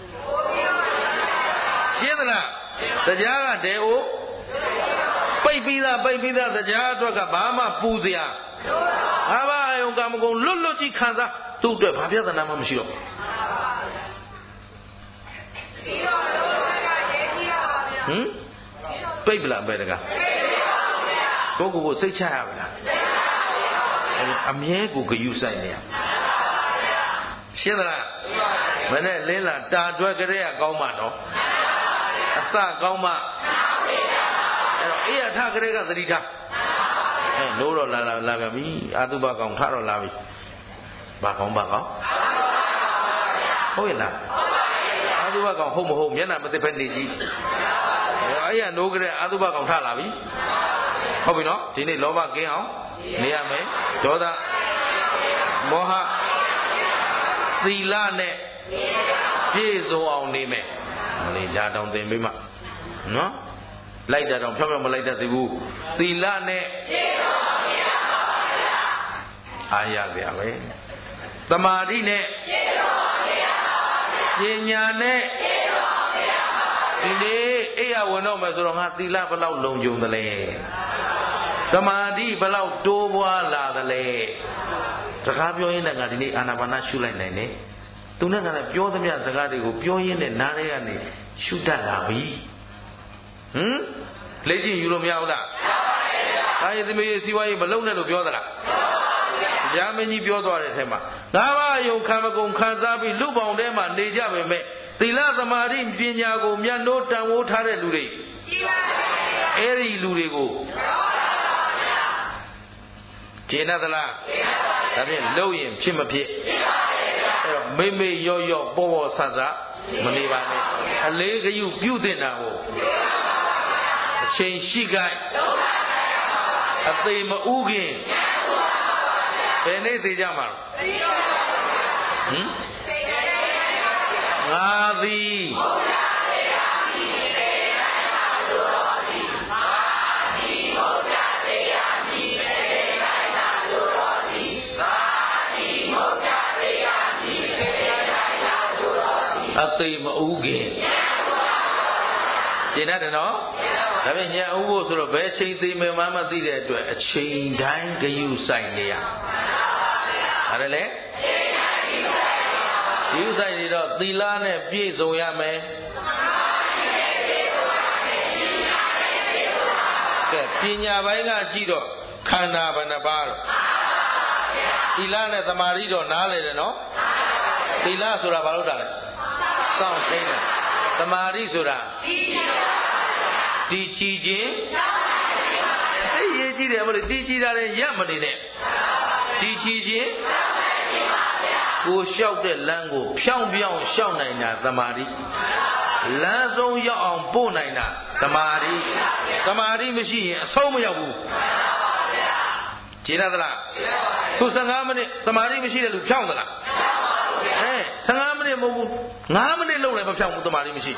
ရှင်းသလားတရားကတေအိုပိတ်ပြီးသားပိတ်ပြီးသားတရားအတွက်ကဘာမှပူစရာဘာမှအယုံကမကုန်လွတ်လွတ်ကြီးခံစားသူ့အတွက်ဘာပြဿနာမှမရှိတော့ဟမ်ပိတ်ပလားပဲတကားကိုကိုကိုစိတ်ချရပါလားအမြဲကိုဂယုဆိုင်နေရရှင်းသလားမနဲ့လင်းလာတာတွက်ကြတဲ့ကောင်းမှနော်အစကောင်းမှအဲ့တော့အေးရထကြတဲ့ကသတိထားအဲနိုးတော့လာလာလာပြီအာတုဘကောင်ထတော့လာပြီဘာကောင်းဘာကောင်းဟုတ်ရဲ့လားအာတုဘကောင်ဟုတ်မဟုတ်မျက်နှာမသိဖက်နေကြည့်အဲ့ရနိုးကြတဲ့အာတုဘကောင်ထလာပြီဟုတ်ပြီနော်ဒီနေ့လောဘကင်းအောင်နေရမယ်ဒေါသမောဟသီလနဲ့ပြည့်စုံအောင်နေမယ်မလေးလာတောင်သင်ပေးမှနော်လိုက်တာတော့ဖြောင်းဖြောင်းမလိုက်တတ်သေးဘူးသီလနဲ့ပြည့်စုံအောင်နေရပါဗျာအားရကြပဲသမာဓိနဲ့ပြည့်စုံအောင်နေရပါဗျာပညာနဲ့ပြည့်စုံအောင်နေရပါဗျာဒီနေ့အိယာဝင်တော့မယ်ဆိုတော့ငါသီလဘယ်လောက်လုံခြုံသလဲသမာဓိဘယ်လောက်တိုးပွားလာသလဲစကားပြောရင်းနဲ့ငါဒီနေ့အာနာပါနရှုလိုက်နိုင်တယ်သူနဲ့ကလည်းပြောသမျှစကားတွေကိုပြောရင်းနဲ့နားထဲကနေရှုတတ်လာပြီဟမ်လေ့ကျင့်ယူလို့မရဘူးလားဒါရည်သမီးစီဝါရေးမလုံးနဲ့လို့ပြောသလားဗျာမင်းကြီးပြောသွားတဲ့အထက်မှာငါးပါးအယုံခံမကုန်ခံစားပြီးလူပေါင်းထဲမှာနေကြပေမဲ့သီလသမာဓိပညာကိုမြတ်နိုးတန်ဖိုးထားတဲ့လူတွေရှိပါရဲ့အဲ့ဒီလူတွေကိုကျေနပ်သလားဒါဖြင့်လုံရင်ဖြစ်မဖြစ်အဲ့တော့မိမိရော့ရော့ပေါ်ပေါ်ဆဆမနေပါနဲ့အလေးဂယုပြုတင်တာကိုအချိန်ရှိခိုက်အသေးမဥခင်ဘယ်နေ့သေးကြမှာဟင်ငါသည်သိမဥခင်ကျင်တတ်တယ်နော်ဒါပေမဲ့ညာဥဖို့ဆိုတော့ဘယ်အချိန်သိမယ်မှမသိတဲ့အတွက်အချိန်တိုင်းဂယုဆိုင်နေရဟုတ်တယ်လေဂယုဆိုင်နေတော့သီလနဲ့ပြည့်စုံရမယ်ကဲပညာပိုင်းကကြည့်တော့ခန္ဓာဘယ်နှပါးတော့သီလနဲ့သမာဓိတော့နားလေတယ်နော်သီလဆိုတာဘာလို့တာလဲစောင့်သိနေတာသမာဓိဆိုတာတည်ကြည်ခြင်းအဲ့ရေးကြည့်တယ်မလို့တည်ကြည်တာလည်းရမနေနဲ့တည်ကြည်ခြင်းကိုလျှောက်တဲ့လမ်းကိုဖြောင်းဖြောင်းလျှောက်နိုင်တာသမာဓိလမ်းဆုံးရောက်အောင်ပို့နိုင်တာသမာဓိသမာဓိမရှိရင်အဆုံးမရောက်ဘူးကျင်ရသလားခုဆယ်ငါးမိနစ်သမာဓိမရှိတဲ့လူဖြောင်းသလားအဲဆယ်ငါးမိနစ်မဟုတ်ဘူးငါးမိနစ်လုံးလည်းမဖြောင်းဘူးသမာဓိမရှိ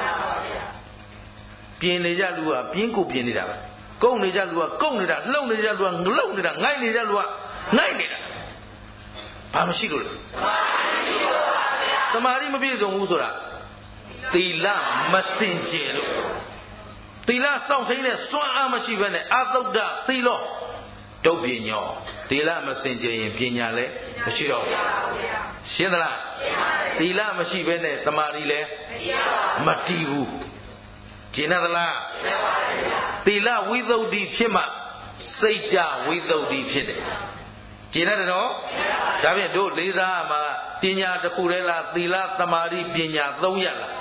ပြင်းနေကြလူကပြင်းကိုပြင်းနေတာပဲကုန်းနေကြလူကကုန်းနေတာလှုပ်နေကြလူကလှုပ်နေတာငိုက်နေကြလူကငိုက်နေတာဘာမရှိလို့လဲသမာဓိမပြည့်စုံဘူးဆိုတာသီလမစင်ကြယ်လို့သီလစောင့်ထိန်တဲ့စွမ်းအားမရှိဘဲနဲ့အသုဒ္ဓသီလောဒုတ်ပညောသီလမစင်ကြယ်ရင်ပညာလည်းမရှိတော့ဘူးရှင်းသလားသီလမရှိဘဲနဲ့သမာဓိလည်းမတည်ဘူးကျင်သလားသီလဝိသုဒ္ဓိဖြစ်မှစိတ်တဝိသုဒ္ဓိဖြစ်တယ်ကျင်တယ်နော်ဒါဖြင့်တို့လေးစားမှာပညာတစ်ခုတည်းလားသီလသမာဓိပညာသုံးရပ်လား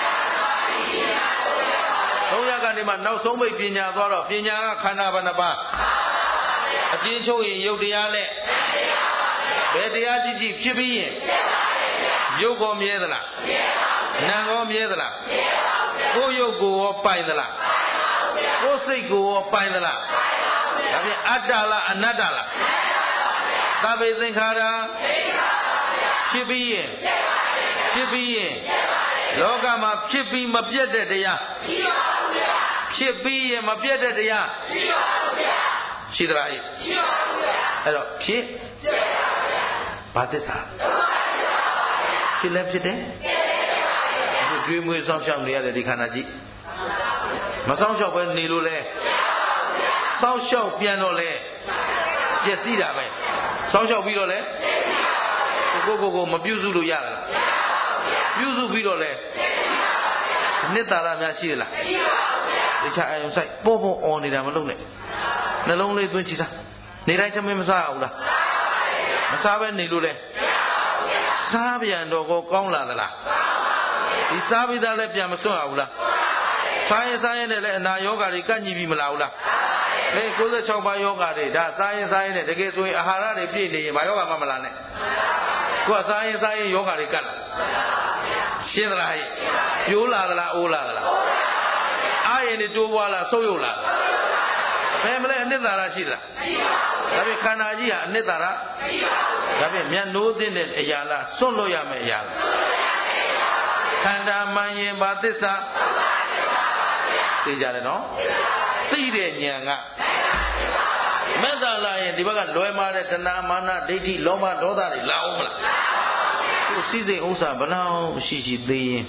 သုံးရပ်ကနေမှနောက်ဆုံးပိတ်ပညာသွားတော့ပညာကခန္ဓာဘယ်နှပါးအကျဉ်းချုပ်ရင်ယုတ်တရားနဲ့ဘယ်တရားကြည့်ကြည့်ဖြစ်ပြီးရင်ယုတ်ကောမြဲသလားနာမ်ကောမြဲသလားကိုယ်ယုတ်ကိုရောပိုင်သလားကိုယ်စိတ်ကိုရောပိုင်သလားဒါဖြင့်အတ္တလားအနတ္တလားသဗ္ဗေသင်္ခါရဖြစ်ပြီးရင်ဖြစ်ပြီးရင်လောကမှာဖြစ်ပြီးမပြတ်တဲ့တရားဖြစ်ပြီးရင်မပြတ်တဲ့တရားရှိသလားရှိပါဘူးဗျာအဲ့တော့ဖြစ်ဘာသစ္စာဖြစ်လဲဖြစ်တယ်အခုကျွေးမွေးဆောင်ရှောက်နေရတဲ့ဒီခန္ဓာကြီးမဆောင်ရှောက်ပဲနေလို့လဲစောင့်ရှောက်ပြန်တော့လဲပျက်စီးတာပဲစောင့်ရှောက်ပြီးတော့လဲကိုကိုကိုမပြုစုလို့ရလားပြုစုပြီးတော့လဲနှစ်သာရများရှိသလားမရှိပါဘူးဗျာတခြားအယုံဆိုင်ပေါ်ပေါ်អော်နေတာမလုပ်နဲ့နှလုံးလေးသွင်းကြည့်စားနေတိုင်းသမင်းမစားဘူးလားမစားပဲနေလို့လဲစားပြန်တော့ကောကောင်းလာသလားဒီစားပြီးသားလည်းပြန်မစွန့်ရဘူးလားစားရင်စားရင်လည်းအနာယောဂါတွေကန့်ညီပြီမလားဘူးလားအဲ၉၆ပါးယောဂါတွေဒါစားရင်စားရင်တကယ်ဆိုရင်အာဟာရတွေပြည့်နေရင်ဘာယောဂါမှမလာနဲ့ကိုကစားရင်စားရင်ယောဂါတွေကန့်လာရှင်းသလားဟဲ့ပြိုးလာသလားအိုးလာသလားအားရင်တွေတိုးပွားလားဆုပ်ယုပ်လားဘယ်မလဲအနှစ်သာရရှိသလားမရှိပါဘူးဒါပေမဲ့ခန္ဓာကြီးဟာအနှစ်သာရမရှိပါဘူးဒါပေမဲ့မျက်နှိုးသိတဲ့အရာလားစွန့်လို့ရမယ့်အရာလားခန္ဓာမှန်ရင်ဘာသစ္စာသိကြတယ်နော်သိတဲ့ဉာဏ်ကမက်သာလာရင်ဒီဘက်ကလွယ်မာတဲ့တဏှာမာနဒိဋ္ဌိလောဘဒေါသတွေလာအောင်မလားကိုစီစိတ်ဥစ္စာဘလောက်ရှိရှိသိရင်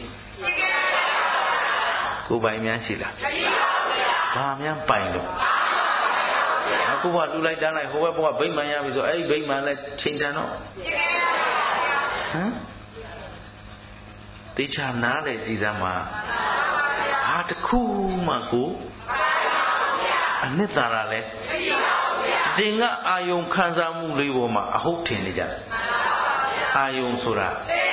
ကိုယ်ပိုင်များရှိလားမရှိပါဘူးဘာများပိုင်လို့အခုကတူလိုက်တန်းလိုက်ဟိုဘက်ဘက်ကဗိမာန်ရပြီဆိုအဲ့ဒီဗိမာန်လဲချိန်တန်တော့ဟမ်တေချာနားလေကြည်စမ်းမှာဟာတခုမှကိုအနှစ်သာရလဲတင်ကအာယုံခံစားမှုလေးပေါ်မှာအဟုတ်ထင်နေကြတယ်အာယုံဆိုတာ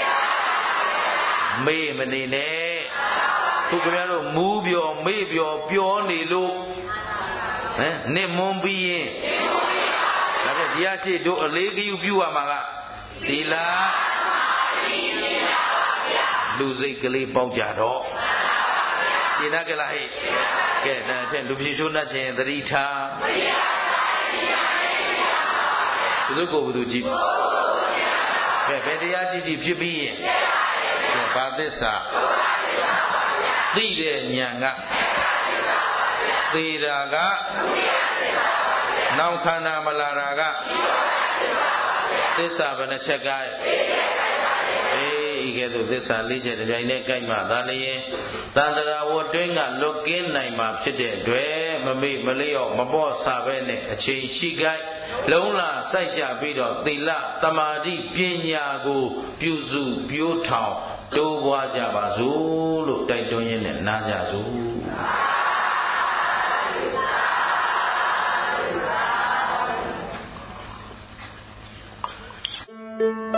မေ့မနေနဲ့သူခင်ဗျားတို့မူးပြောမေ့ပြောပြောနေလို့ဟမ်နစ်မွန်ပြီးရင်ဒါဖြင့်တရားရှိတို့အလေးဂယုပြုရမှာကသီလလူစိတ်ကလေးပေါက်ကြတော့ရှင်းကြလားဟဲ့ကဲဒါဖြင့်လူဖြူချိုးနှက်ခြင်းသတိထားဘုသူကိုဘုသူကြည့်ကဲဘယ်တရားကြည့်ကြည့်ဖြစ်ပြီးရင်ကဲဘာသစ္စာသိတဲ့ဉာဏ်ကသေတာကနောက်ခန္ဓာမလာတာကသစ္စာဘယ်နှချက်ကအေးကဲ့သို့သစ္စာလေးချက်တစ်ပြိုင်တည်းကြိုက်မှသာလျှင်သန္တရာဝတွင်းကလွတ်ကင်းနိုင်မှာဖြစ်တဲ့အတွက်မမေ့မလျော့မပေါ့ဆာပဲနဲ့အချိန်ရှိကြိုက်လုံးလာစိုက်ကြပြီးတော့သီလသမာဓိပညာကိုပြုစုပြိုးထောင်တိုးပွားကြပါစို့လို့တိုက်တွန်းရင်းနဲ့နားကြစို့